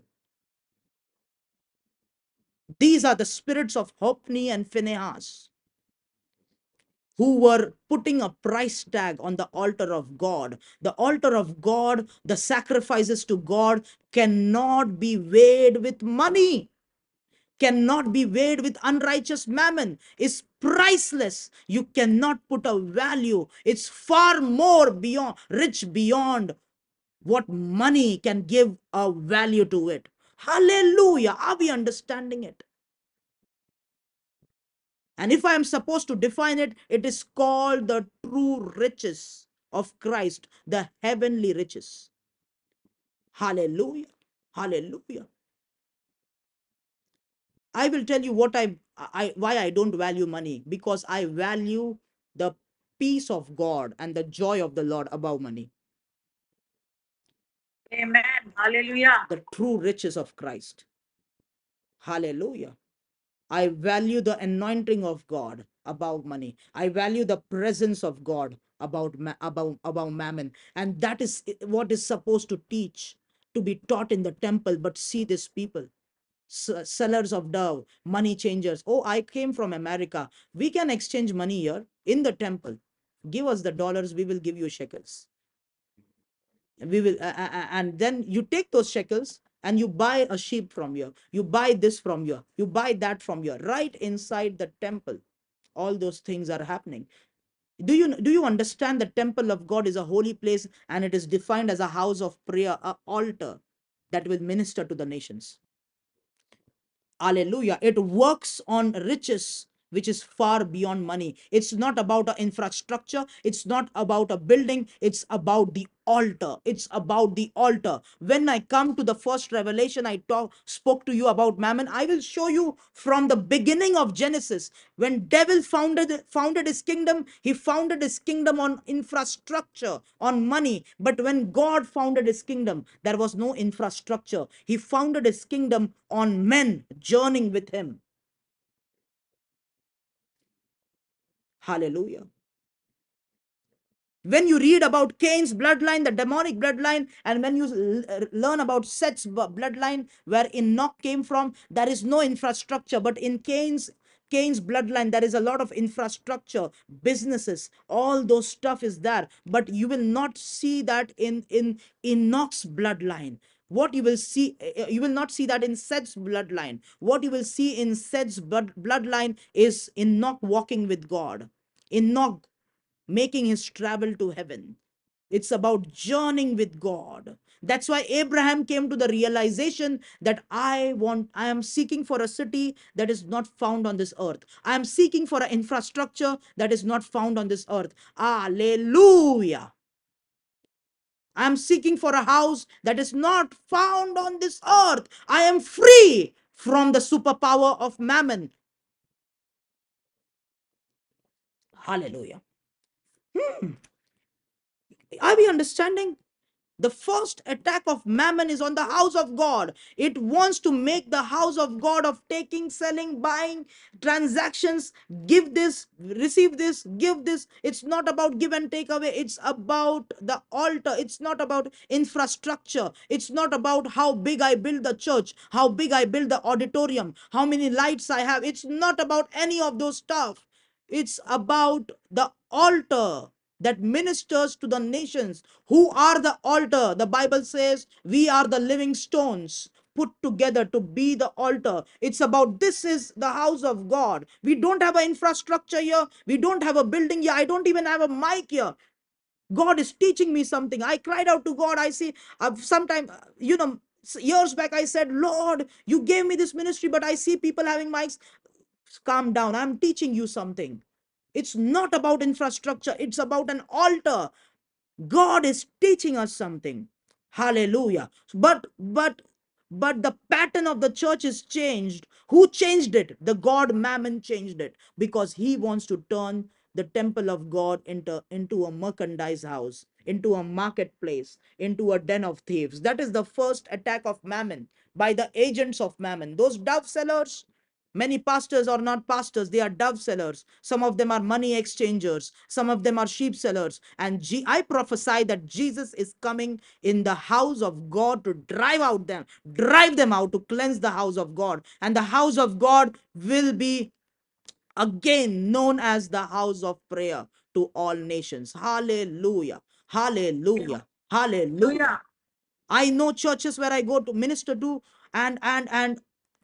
These are the spirits of Hophni and Phinehas, who were putting a price tag on the altar of God. The altar of God, the sacrifices to God, cannot be weighed with money, cannot be weighed with unrighteous mammon. It's priceless. You cannot put a value. It's far more beyond, rich beyond what money can give a value to it. Hallelujah. Are we understanding it? And if I am supposed to define it, it is called the true riches of Christ, the heavenly riches. Hallelujah. Hallelujah. I will tell you why I don't value money, because I value the peace of God and the joy of the Lord above money. Amen. Hallelujah. The true riches of Christ. Hallelujah. I value the anointing of God above money. I value the presence of God about mammon. And that is what is supposed to teach, to be taught in the temple. But see these people, sellers of dove, money changers. Oh, I came from America. We can exchange money here in the temple. Give us the dollars, we will give you shekels. We will and then you take those shekels and you buy a sheep from here, you buy this from here, you buy that from here, right inside the temple. All those things are happening. Do you understand the temple of God is a holy place, and it is defined as a house of prayer, a altar that will minister to the nations. Hallelujah. It works on riches, which is far beyond money. It's not about an infrastructure. It's not about a building. It's about the altar. It's about the altar. When I come to the first revelation, spoke to you about mammon. I will show you from the beginning of Genesis. When devil founded his kingdom, he founded his kingdom on infrastructure, on money. But when God founded his kingdom, there was no infrastructure. He founded his kingdom on men journeying with him. Hallelujah. When you read about Cain's bloodline, the demonic bloodline, and when you learn about Seth's bloodline, where Enoch came from, there is no infrastructure. But in Cain's bloodline, there is a lot of infrastructure, businesses, all those stuff is there. But you will not see that in Enoch's bloodline. What you will see, you will not see that in Seth's bloodline. What you will see in Seth's bloodline is Enoch walking with God. Enoch making his travel to heaven. It's about journeying with God. That's why Abraham came to the realization that I am seeking for a city that is not found on this earth. I am seeking for an infrastructure that is not found on this earth. Hallelujah. I am seeking for a house that is not found on this earth. I am free from the superpower of mammon. Hallelujah. Are we understanding? The first attack of mammon is on the house of God. It wants to make the house of God of taking, selling, buying, transactions, give this, receive this, give this. It's not about give and take away. It's about the altar. It's not about infrastructure. It's not about how big I build the church, how big I build the auditorium, how many lights I have. It's not about any of those stuff. It's about the altar that ministers to the nations. Who are the altar? The Bible says we are the living stones put together to be the altar. It's about this is the house of God. We don't have an infrastructure here. We don't have a building here. I don't even have a mic here. God is teaching me something. I cried out to God. I see, sometime, years back, I said, Lord, you gave me this ministry, but I see people having mics. Calm down. I'm teaching you something. It's not about infrastructure, it's about an altar. God is teaching us something. Hallelujah. But the pattern of the church is changed. Who changed it? The God Mammon changed it because he wants to turn the temple of God into a merchandise house, into a marketplace, into a den of thieves. That is the first attack of Mammon by the agents of Mammon. Those dove sellers, many pastors are not pastors, they are dove sellers. Some of them are money exchangers, some of them are sheep sellers. And I prophesy that Jesus is coming in the house of God to drive them out, to cleanse the house of God. And the house of God will be again known as the house of prayer to all nations. Hallelujah. Hallelujah. Hallelujah. I know churches where I go to minister to, and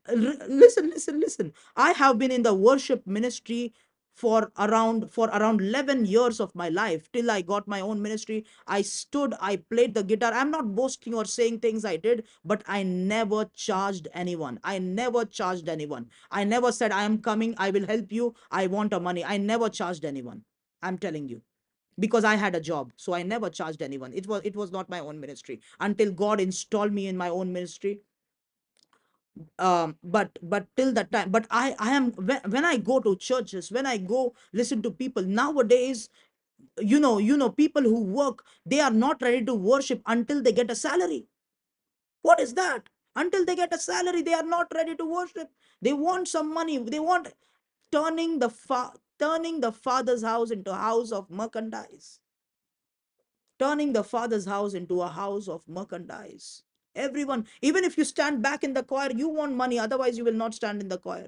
listen. I have been in the worship ministry for around 11 years of my life till I got my own ministry. I stood, I played the guitar. I'm not boasting or saying things I did, but I never charged anyone. I never charged anyone. I never said I am coming, I will help you, I want a money. I never charged anyone. I'm telling you, because I had a job, so I never charged anyone. It was not my own ministry until God installed me in my own ministry. But till that time, but I am, when I go to churches, when I go listen to people nowadays, people who work, they are not ready to worship until they get a salary. What is that? Until they get a salary, they are not ready to worship. They want some money. They want turning the father's house into a house of merchandise, turning the father's house into a house of merchandise. Everyone, even if you stand back in the choir, you want money, otherwise, you will not stand in the choir.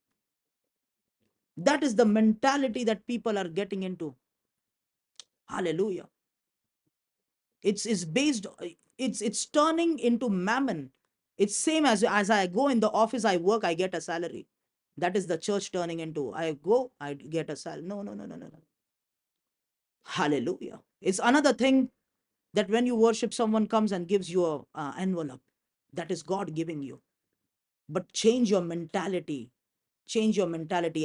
That is the mentality that people are getting into. Hallelujah. It's based, it's turning into mammon. It's same as I go in the office, I work, I get a salary. That is the church turning into, I go, I get a salary. No, no, no, no, no, no. Hallelujah. It's another thing that when you worship, someone comes and gives you a envelope. That is God giving you. but change your mentality. Change your mentality.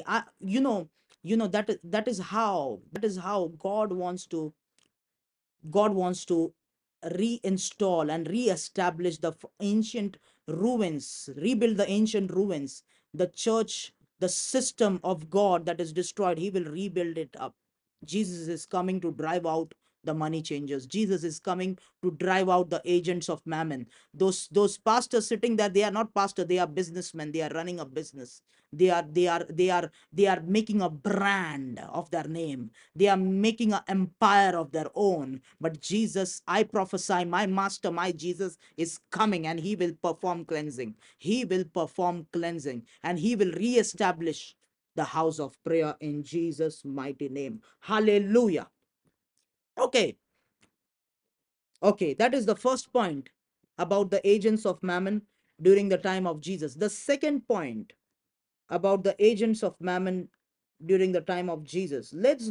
That is how God wants to reinstall and reestablish the ancient ruins, rebuild the ancient ruins. The church, the system of God that is destroyed, He will rebuild it up. Jesus is coming to drive out the money changers. Jesus is coming to drive out the agents of mammon. Those pastors sitting there, they are not pastors, they are businessmen. They are running a business. They are making a brand of their name. They are making an empire of their own. But Jesus, I prophesy, my master, my Jesus is coming, and He will perform cleansing. He will perform cleansing, and He will reestablish the house of prayer in Jesus' mighty name. Hallelujah. Okay. Okay, that is the first point about the agents of mammon during the time of Jesus. The second point about the agents of mammon during the time of Jesus.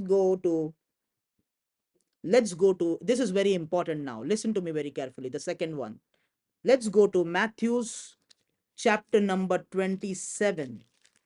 Let's go to this is very important now. Listen to me very carefully. The second one. Let's go to Matthew's chapter number 27.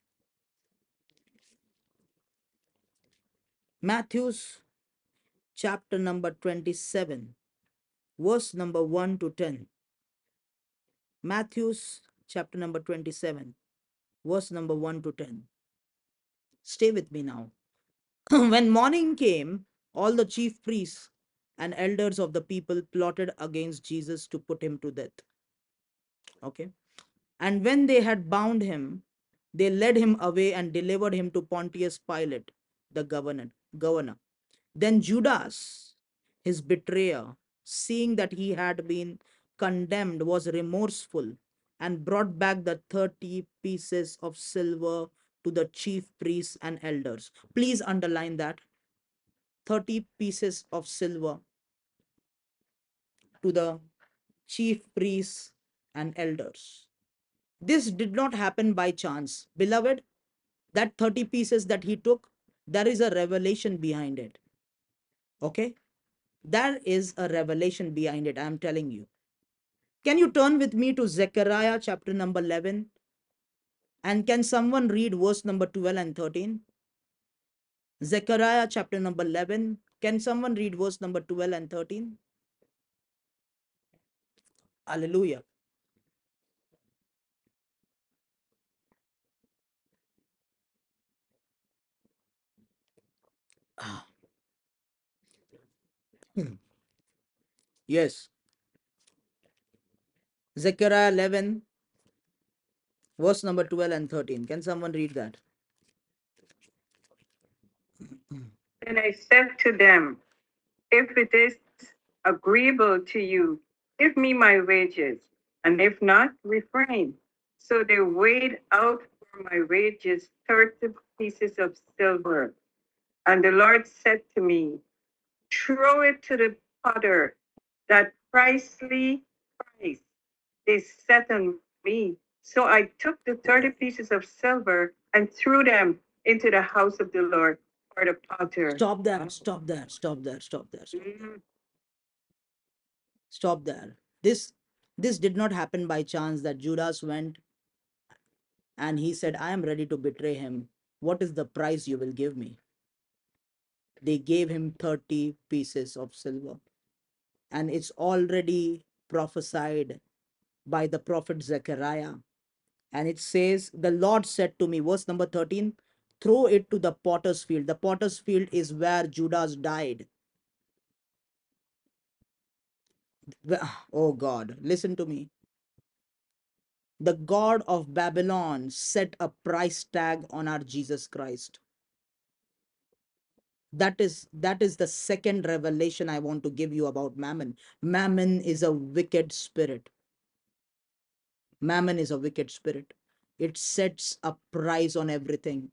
Matthew's chapter number 27, verse number 1 to 10. Matthew's chapter number 27, verse number 1 to 10. Stay with me now. When morning came, all the chief priests and elders of the people plotted against Jesus to put him to death. Okay. And when they had bound him, they led him away and delivered him to Pontius Pilate, the governor. Then Judas, his betrayer, seeing that he had been condemned, was remorseful and brought back the 30 pieces of silver to the chief priests and elders. Please underline that. 30 pieces of silver to the chief priests and elders. This did not happen by chance. Beloved, that 30 pieces that he took, there is a revelation behind it. Okay? There is a revelation behind it, I am telling you. Can you turn with me to Zechariah chapter number 11? And can someone read verse number 12 and 13? Zechariah chapter number 11. Can someone read verse number 12 and 13? Hallelujah. Ah, yes. Zechariah 11, verse number 12 and 13. Can someone read that? And I said to them, if it is agreeable to you, give me my wages, and if not, refrain. So they weighed out for my wages 30 pieces of silver. And the Lord said to me, throw it to the potter, that pricely price they set on me. So I took the 30 pieces of silver and threw them into the house of the Lord for the potter. Stop there, stop there, stop there, stop there, stop there. Stop there. This did not happen by chance that Judas went and he said, I am ready to betray him. What is the price you will give me? They gave him 30 pieces of silver. And it's already prophesied by the prophet Zechariah. And it says, the Lord said to me, verse number 13, throw it to the potter's field. The potter's field is where Judas died. Oh God, listen to me. The God of Babylon set a price tag on our Jesus Christ. That is the second revelation I want to give you about Mammon. Mammon is a wicked spirit. Mammon is a wicked spirit. It sets a price on everything.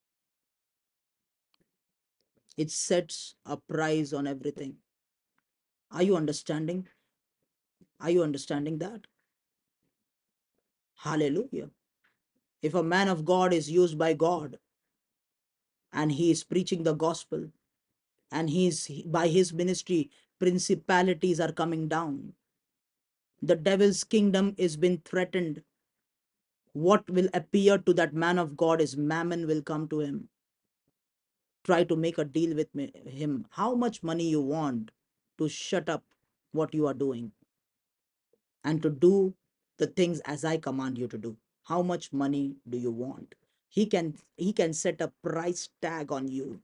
It sets a price on everything. Are you understanding? Are you understanding that? Hallelujah. If a man of God is used by God and he is preaching the gospel, and he's by his ministry, principalities are coming down. The devil's kingdom is been threatened. what will appear to that man of God is mammon will come to him, try to make a deal with him. How much money you want to shut up what you are doing and to do the things as I command you to do? How much money do you want? He can set a price tag on you.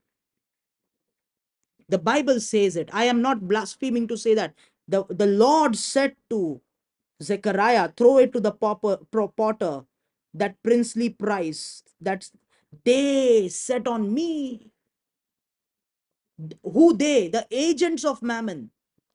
The Bible says it. I am not blaspheming to say that. The Lord said to Zechariah, throw it to the potter, that princely price that they set on me. Who they? The agents of mammon.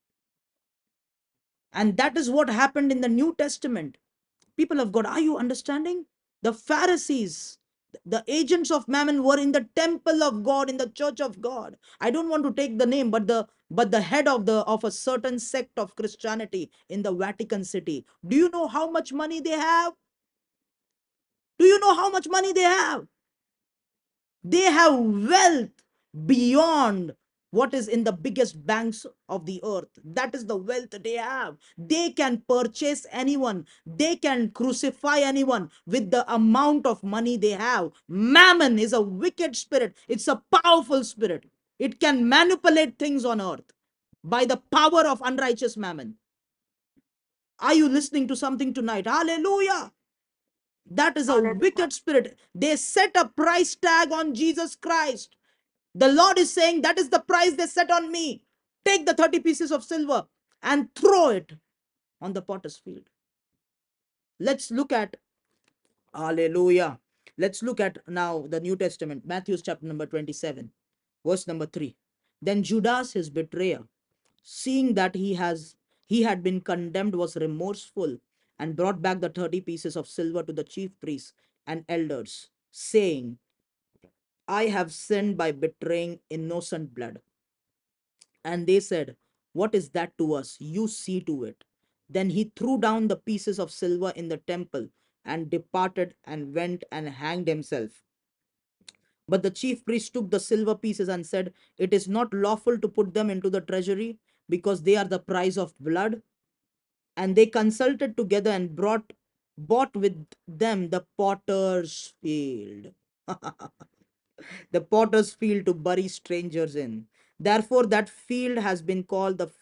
And that is what happened in the New Testament. People of God, are you understanding? The Pharisees, the agents of mammon, were in the temple of God, in the church of God. I don't want to take the name, but the head of a certain sect of Christianity in the Vatican City. Do you know how much money they have? Do you know how much money they have? They have wealth beyond what is in the biggest banks of the earth. That is the wealth they have. They can purchase anyone, they can crucify anyone with the amount of money they have. Mammon is a wicked spirit, it's a powerful spirit. It can manipulate things on earth by the power of unrighteous mammon. Are you listening to something tonight? Hallelujah. That is a wicked spirit. They set a price tag on Jesus Christ. The Lord is saying, that is the price they set on me. Take the 30 pieces of silver and throw it on the potter's field. Let's look at, hallelujah. Let's look at now the New Testament, Matthew chapter number 27, verse number 3. Then Judas, his betrayer, seeing that he had been condemned, was remorseful and brought back the 30 pieces of silver to the chief priests and elders, saying, I have sinned by betraying innocent blood. And they said, what is that to us? You see to it. Then he threw down the pieces of silver in the temple and departed and went and hanged himself. But the chief priest took the silver pieces and said, it is not lawful to put them into the treasury, because they are the price of blood. And they consulted together and bought with them the potter's field. The potter's field to bury strangers in. Therefore, that field has been called the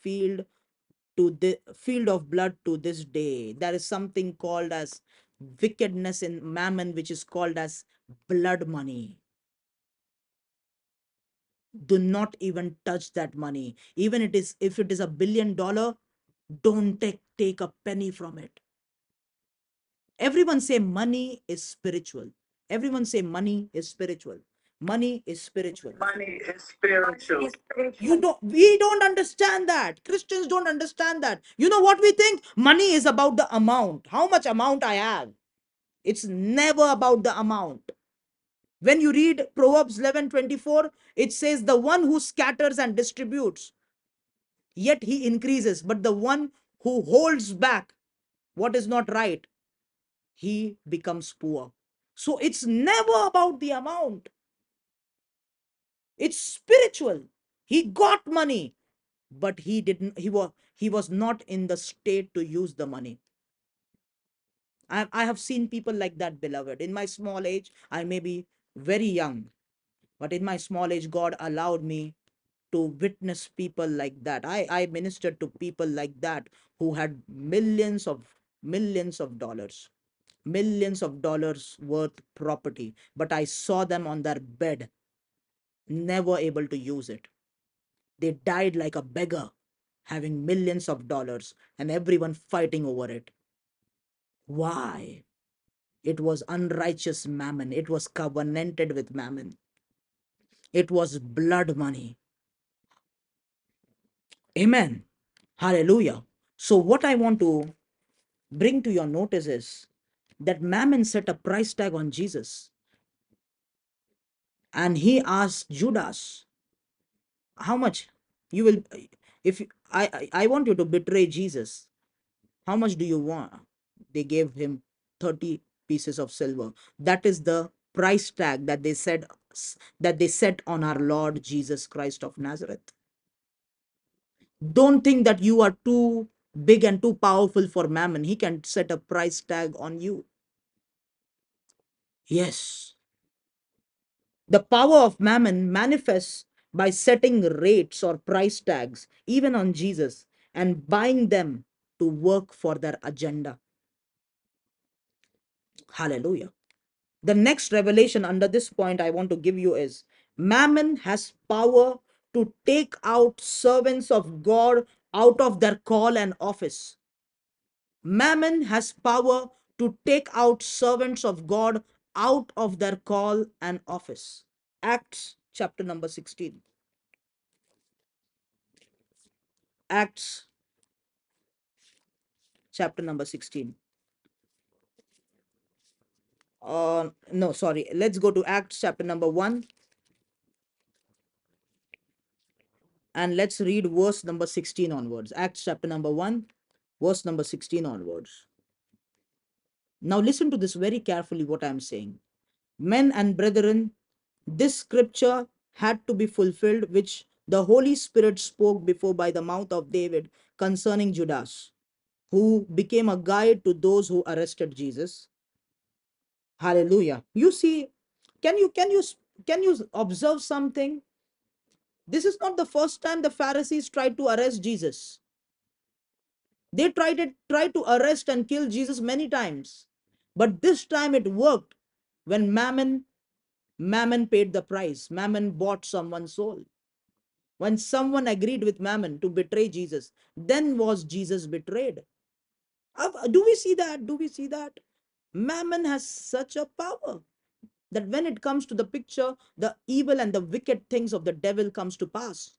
field of blood to this day. There is something called as wickedness in mammon, which is called as blood money. Do not even touch that money. Even if it is $1 billion, don't take a penny from it. Everyone say money is spiritual. Everyone say money is spiritual. Money is spiritual. Money is spiritual. We don't understand that. Christians don't understand that. You know what we think? Money is about the amount. How much amount I have. It's never about the amount. When you read Proverbs 11:24, it says, the one who scatters and distributes, yet he increases. But the one who holds back what is not right, he becomes poor. So it's never about the amount. It's spiritual. He got money, but he was not in the state to use the money. I have seen people like that, beloved. In my small age, I may be very young, but in my small age, God allowed me to witness people like that. I ministered to people like that who had millions of dollars worth property, but I saw them on their bed, never able to use it. They died like a beggar, having millions of dollars and everyone fighting over it. Why? It was unrighteous mammon. It was covenanted with mammon. It was blood money. Amen. Hallelujah. So, what I want to bring to your notice is that mammon set a price tag on Jesus. And he asked Judas, how much you will, if I want you to betray Jesus, how much do you want? They gave him 30 pieces of silver. That is the price tag that they set on our Lord Jesus Christ of Nazareth. Don't think that you are too big and too powerful for mammon. He can set a price tag on you. Yes. The power of mammon manifests by setting rates or price tags, even on Jesus, and buying them to work for their agenda. Hallelujah. The next revelation under this point I want to give you is mammon has power to take out servants of God out of their call and office. Mammon has power to take out servants of God out of their call and office. Acts chapter number 16. Acts chapter number 16. No, sorry. Let's go to Acts chapter number 1 and let's read verse number 16 onwards. Acts chapter number 1, verse number 16 onwards. Now listen to this very carefully what I am saying. Men and brethren, this scripture had to be fulfilled, which the Holy Spirit spoke before by the mouth of David concerning Judas, who became a guide to those who arrested Jesus. Hallelujah. You see, can you observe something? This is not the first time the Pharisees tried to arrest Jesus. They tried to arrest and kill Jesus many times. But this time it worked when Mammon paid the price. Mammon bought someone's soul. When someone agreed with Mammon to betray Jesus, then was Jesus betrayed. Do we see that? Do we see that? Mammon has such a power that when it comes to the picture, the evil and the wicked things of the devil comes to pass.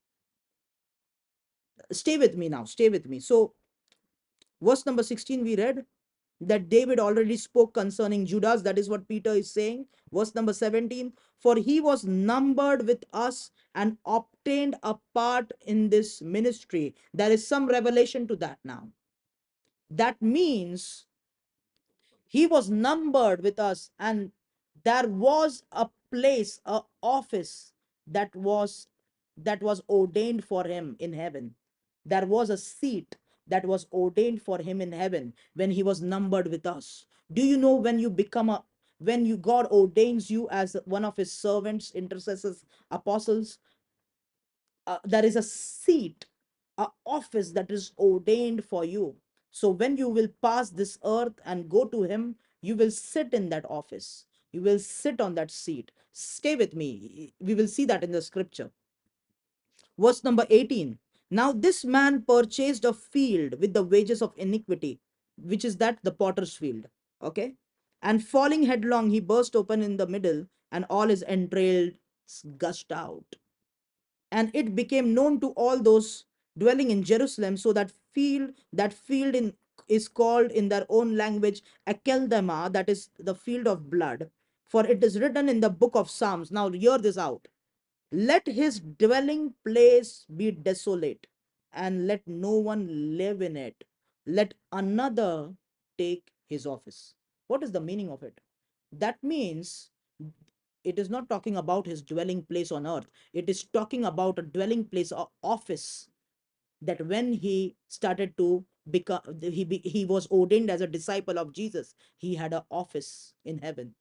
Stay with me now. Stay with me. So, verse number 16, we read that David already spoke concerning Judas. That is what Peter is saying. Verse number 17, for he was numbered with us and obtained a part in this ministry. There is some revelation to that now. That means he was numbered with us, and there was a place, a office that was ordained for him in heaven. There was a seat that was ordained for him in heaven when he was numbered with us. Do you know when you God ordains you as one of his servants, intercessors, apostles, there is a seat, a office that is ordained for you. So when you will pass this earth and go to him, you will sit in that office. You will sit on that seat. Stay with me. We will see that in the scripture. Verse number 18. Now this man purchased a field with the wages of iniquity, which is that the potter's field. Okay. And falling headlong, he burst open in the middle, and all his entrails gushed out. And it became known to all those dwelling in Jerusalem. So that field is called in their own language Akeldama, that is the field of blood. For it is written in the book of Psalms. Now hear this out. Let his dwelling place be desolate, and let no one live in it. Let another take his office. What is the meaning of it? That means it is not talking about his dwelling place on earth. It is talking about a dwelling place or office that when he started to become, he was ordained as a disciple of Jesus. He had an office in heaven.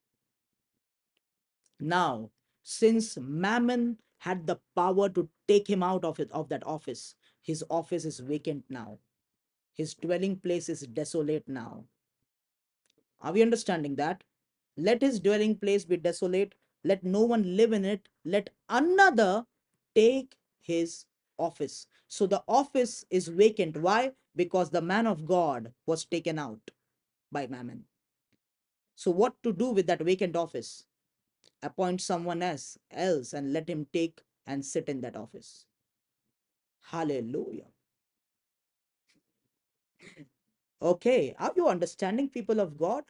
Now, since Mammon had the power to take him out of that office, his office is vacant now. His dwelling place is desolate now. Are we understanding that? Let his dwelling place be desolate. Let no one live in it. Let another take his office. So the office is vacant. Why? Because the man of God was taken out by Mammon. So what to do with that vacant office? Appoint someone else and let him take and sit in that office. Hallelujah. Okay, are you understanding, people of God?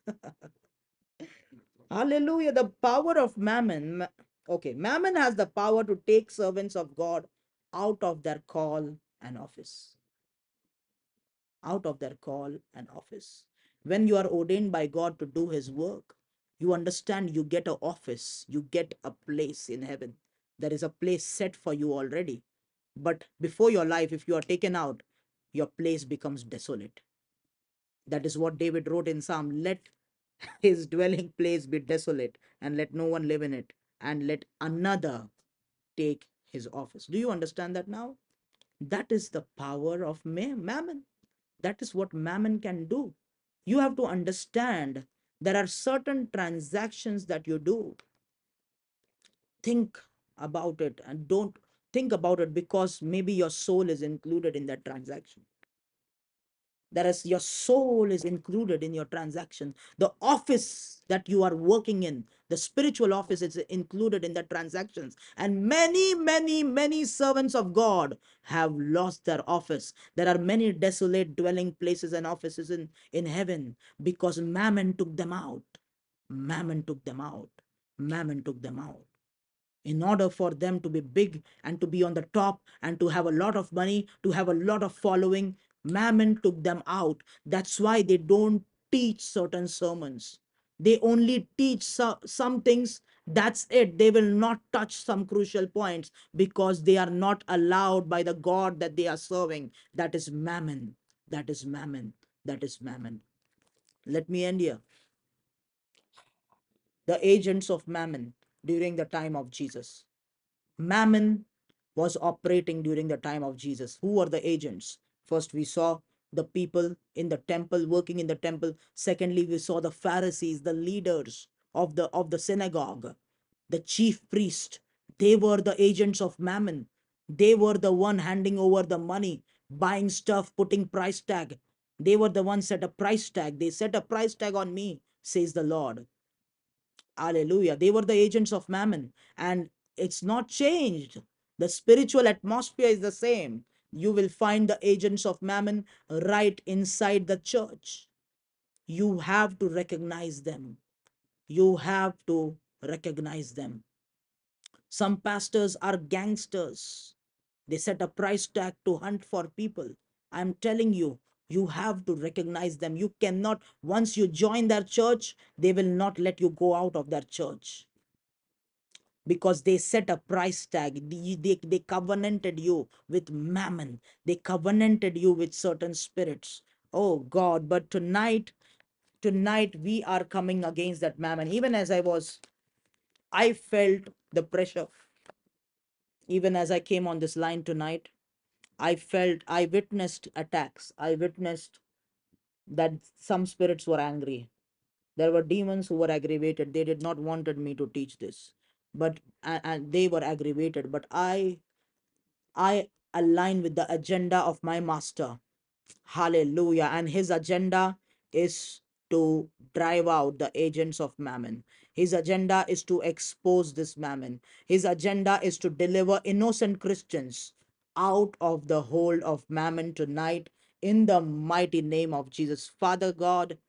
Hallelujah. The power of Mammon. Okay, Mammon has the power to take servants of God out of their call and office. Out of their call and office. When you are ordained by God to do his work, you understand you get an office, you get a place in heaven. There is a place set for you already. But before your life, if you are taken out, your place becomes desolate. That is what David wrote in Psalm. His dwelling place be desolate, and let no one live in it, and let another take his office. Do you understand that now? That is the power of mammon. That is what mammon can do. You have to understand there are certain transactions that you do. Think about it, and don't think about it because maybe your soul is included in that transaction. That is, your soul is included in your transaction. The office that you are working in, the spiritual office, is included in the transactions. And many servants of God have lost their office. There are many desolate dwelling places and offices in heaven because mammon took them out. Mammon took them out. Mammon took them out. In order for them to be big and to be on the top and to have a lot of money, to have a lot of following, mammon took them out. That's why they don't teach certain sermons. They only teach some things. That's it. They will not touch some crucial points because they are not allowed by the God that they are serving. That is mammon. That is mammon. That is mammon. Let me end here. The agents of mammon during the time of Jesus. Mammon was operating during the time of Jesus. Who were the agents? First, we saw the people in the temple, working in the temple. Secondly, we saw the Pharisees, the leaders of the synagogue, the chief priest. They were the agents of mammon. They were the one handing over the money, buying stuff, putting price tag. They were the ones set a price tag. They set a price tag on me, says the Lord. Hallelujah. They were the agents of mammon, and it's not changed. The spiritual atmosphere is the same. You will find the agents of mammon right inside the church. You have to recognize them. You have to recognize them. Some pastors are gangsters. They set a price tag to hunt for people. I'm telling you, you have to recognize them. You cannot, once you join their church, they will not let you go out of their church because they set a price tag. They covenanted you with mammon. They covenanted you with certain spirits. Oh God, but tonight we are coming against that mammon. Even as I felt the pressure. Even as I came on this line tonight, I witnessed attacks. I witnessed that some spirits were angry. There were demons who were aggravated. They did not wanted me to teach this, but and they were aggravated. But I align with the agenda of my master. Hallelujah. And his agenda is to drive out the agents of mammon. His agenda is to expose this mammon. His agenda is to deliver innocent Christians out of the hold of mammon tonight in the mighty name of Jesus. Father God,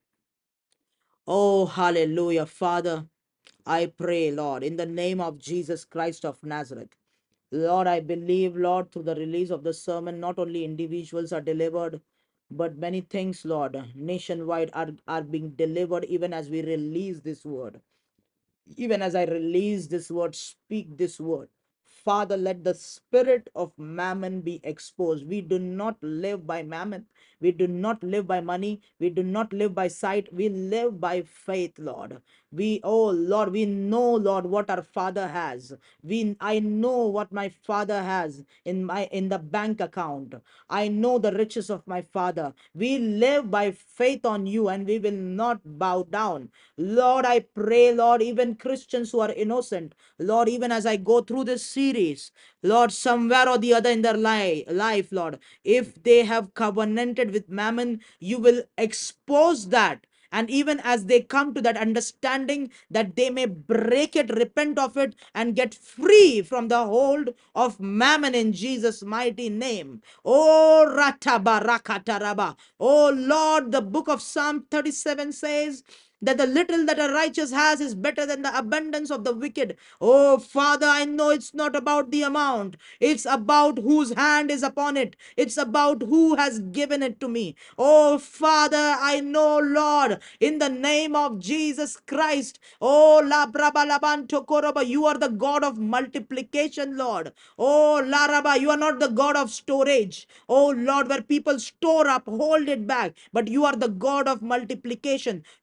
oh, hallelujah. Father, I pray, Lord, in the name of Jesus Christ of Nazareth. Lord, I believe, Lord, through the release of the sermon, not only individuals are delivered, but many things, Lord, nationwide are being delivered even as we release this word. Even as I release this word, speak this word. Father, let the spirit of mammon be exposed. We do not live by mammon. We do not live by money. We do not live by sight. We live by faith, Lord. Oh Lord, we know, Lord, what our Father has. I know what my Father has in the bank account. I know the riches of my Father. We live by faith on you, and we will not bow down. Lord, I pray, Lord, even Christians who are innocent, Lord, even as I go through this series, Lord, somewhere or the other in their life, Lord, if they have covenanted with mammon, you will expose that. And even as they come to that understanding, that they may break it, repent of it, and get free from the hold of mammon in Jesus' mighty name. Oh, Ratabarakataraba. Oh, Lord, the book of Psalm 37 says that the little that a righteous has is better than the abundance of the wicked. Oh, Father, I know it's not about the amount, it's about whose hand is upon it, it's about who has given it to me. Oh, Father, I know, Lord, in the name of Jesus Christ. Oh, La Brabalabanto Koroba, you are the God of multiplication, Lord. Oh, Laraba, you are not the God of storage. Oh, Lord, where people store up, hold it back, but you are the God of multiplication. You are a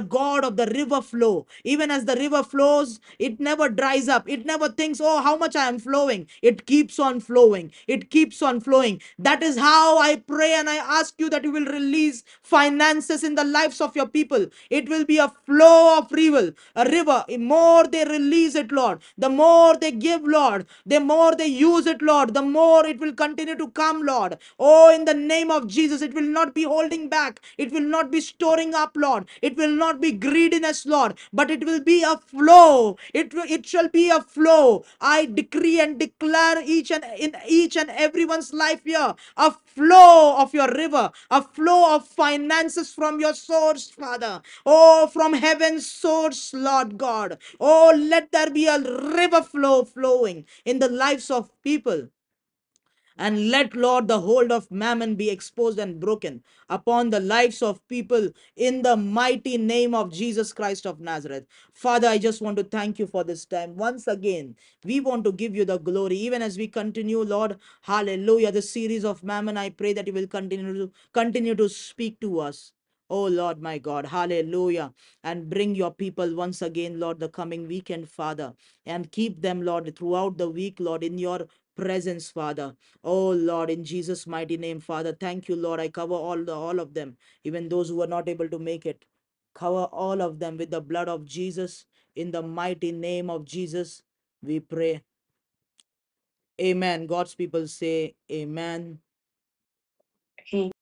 God of the river flow. Even as the river flows, it never dries up. It never thinks, oh, how much I am flowing. It keeps on flowing. It keeps on flowing. That is how I pray and I ask you that you will release finances in the lives of your people. It will be a flow of river, a river. The more they release it, Lord, the more they give, Lord, the more they use it, Lord, the more it will continue to come, Lord. Oh, in the name of Jesus, it will not be holding back. It will not be storing up, Lord. It will not be greediness, Lord, but it will be a flow. It shall be a flow. I decree and declare each and in each and everyone's life here a flow of your river, a flow of finances from your source, Father. Oh, from heaven's source, Lord God. Oh, let there be a river flow flowing in the lives of people. And let, Lord, the hold of mammon be exposed and broken upon the lives of people in the mighty name of Jesus Christ of Nazareth. Father, I just want to thank you for this time. Once again, we want to give you the glory, even as we continue, Lord. Hallelujah. The series of mammon, I pray that you will continue to speak to us. Oh Lord, my God, hallelujah. And bring your people once again, Lord, the coming weekend, Father, and keep them, Lord, throughout the week, Lord, in your presence, Father. Oh Lord, in Jesus' mighty name, Father. Thank you, Lord. I cover all of them, even those who are not able to make it. Cover all of them with the blood of Jesus. In the mighty name of Jesus, we pray. Amen. God's people say, Amen.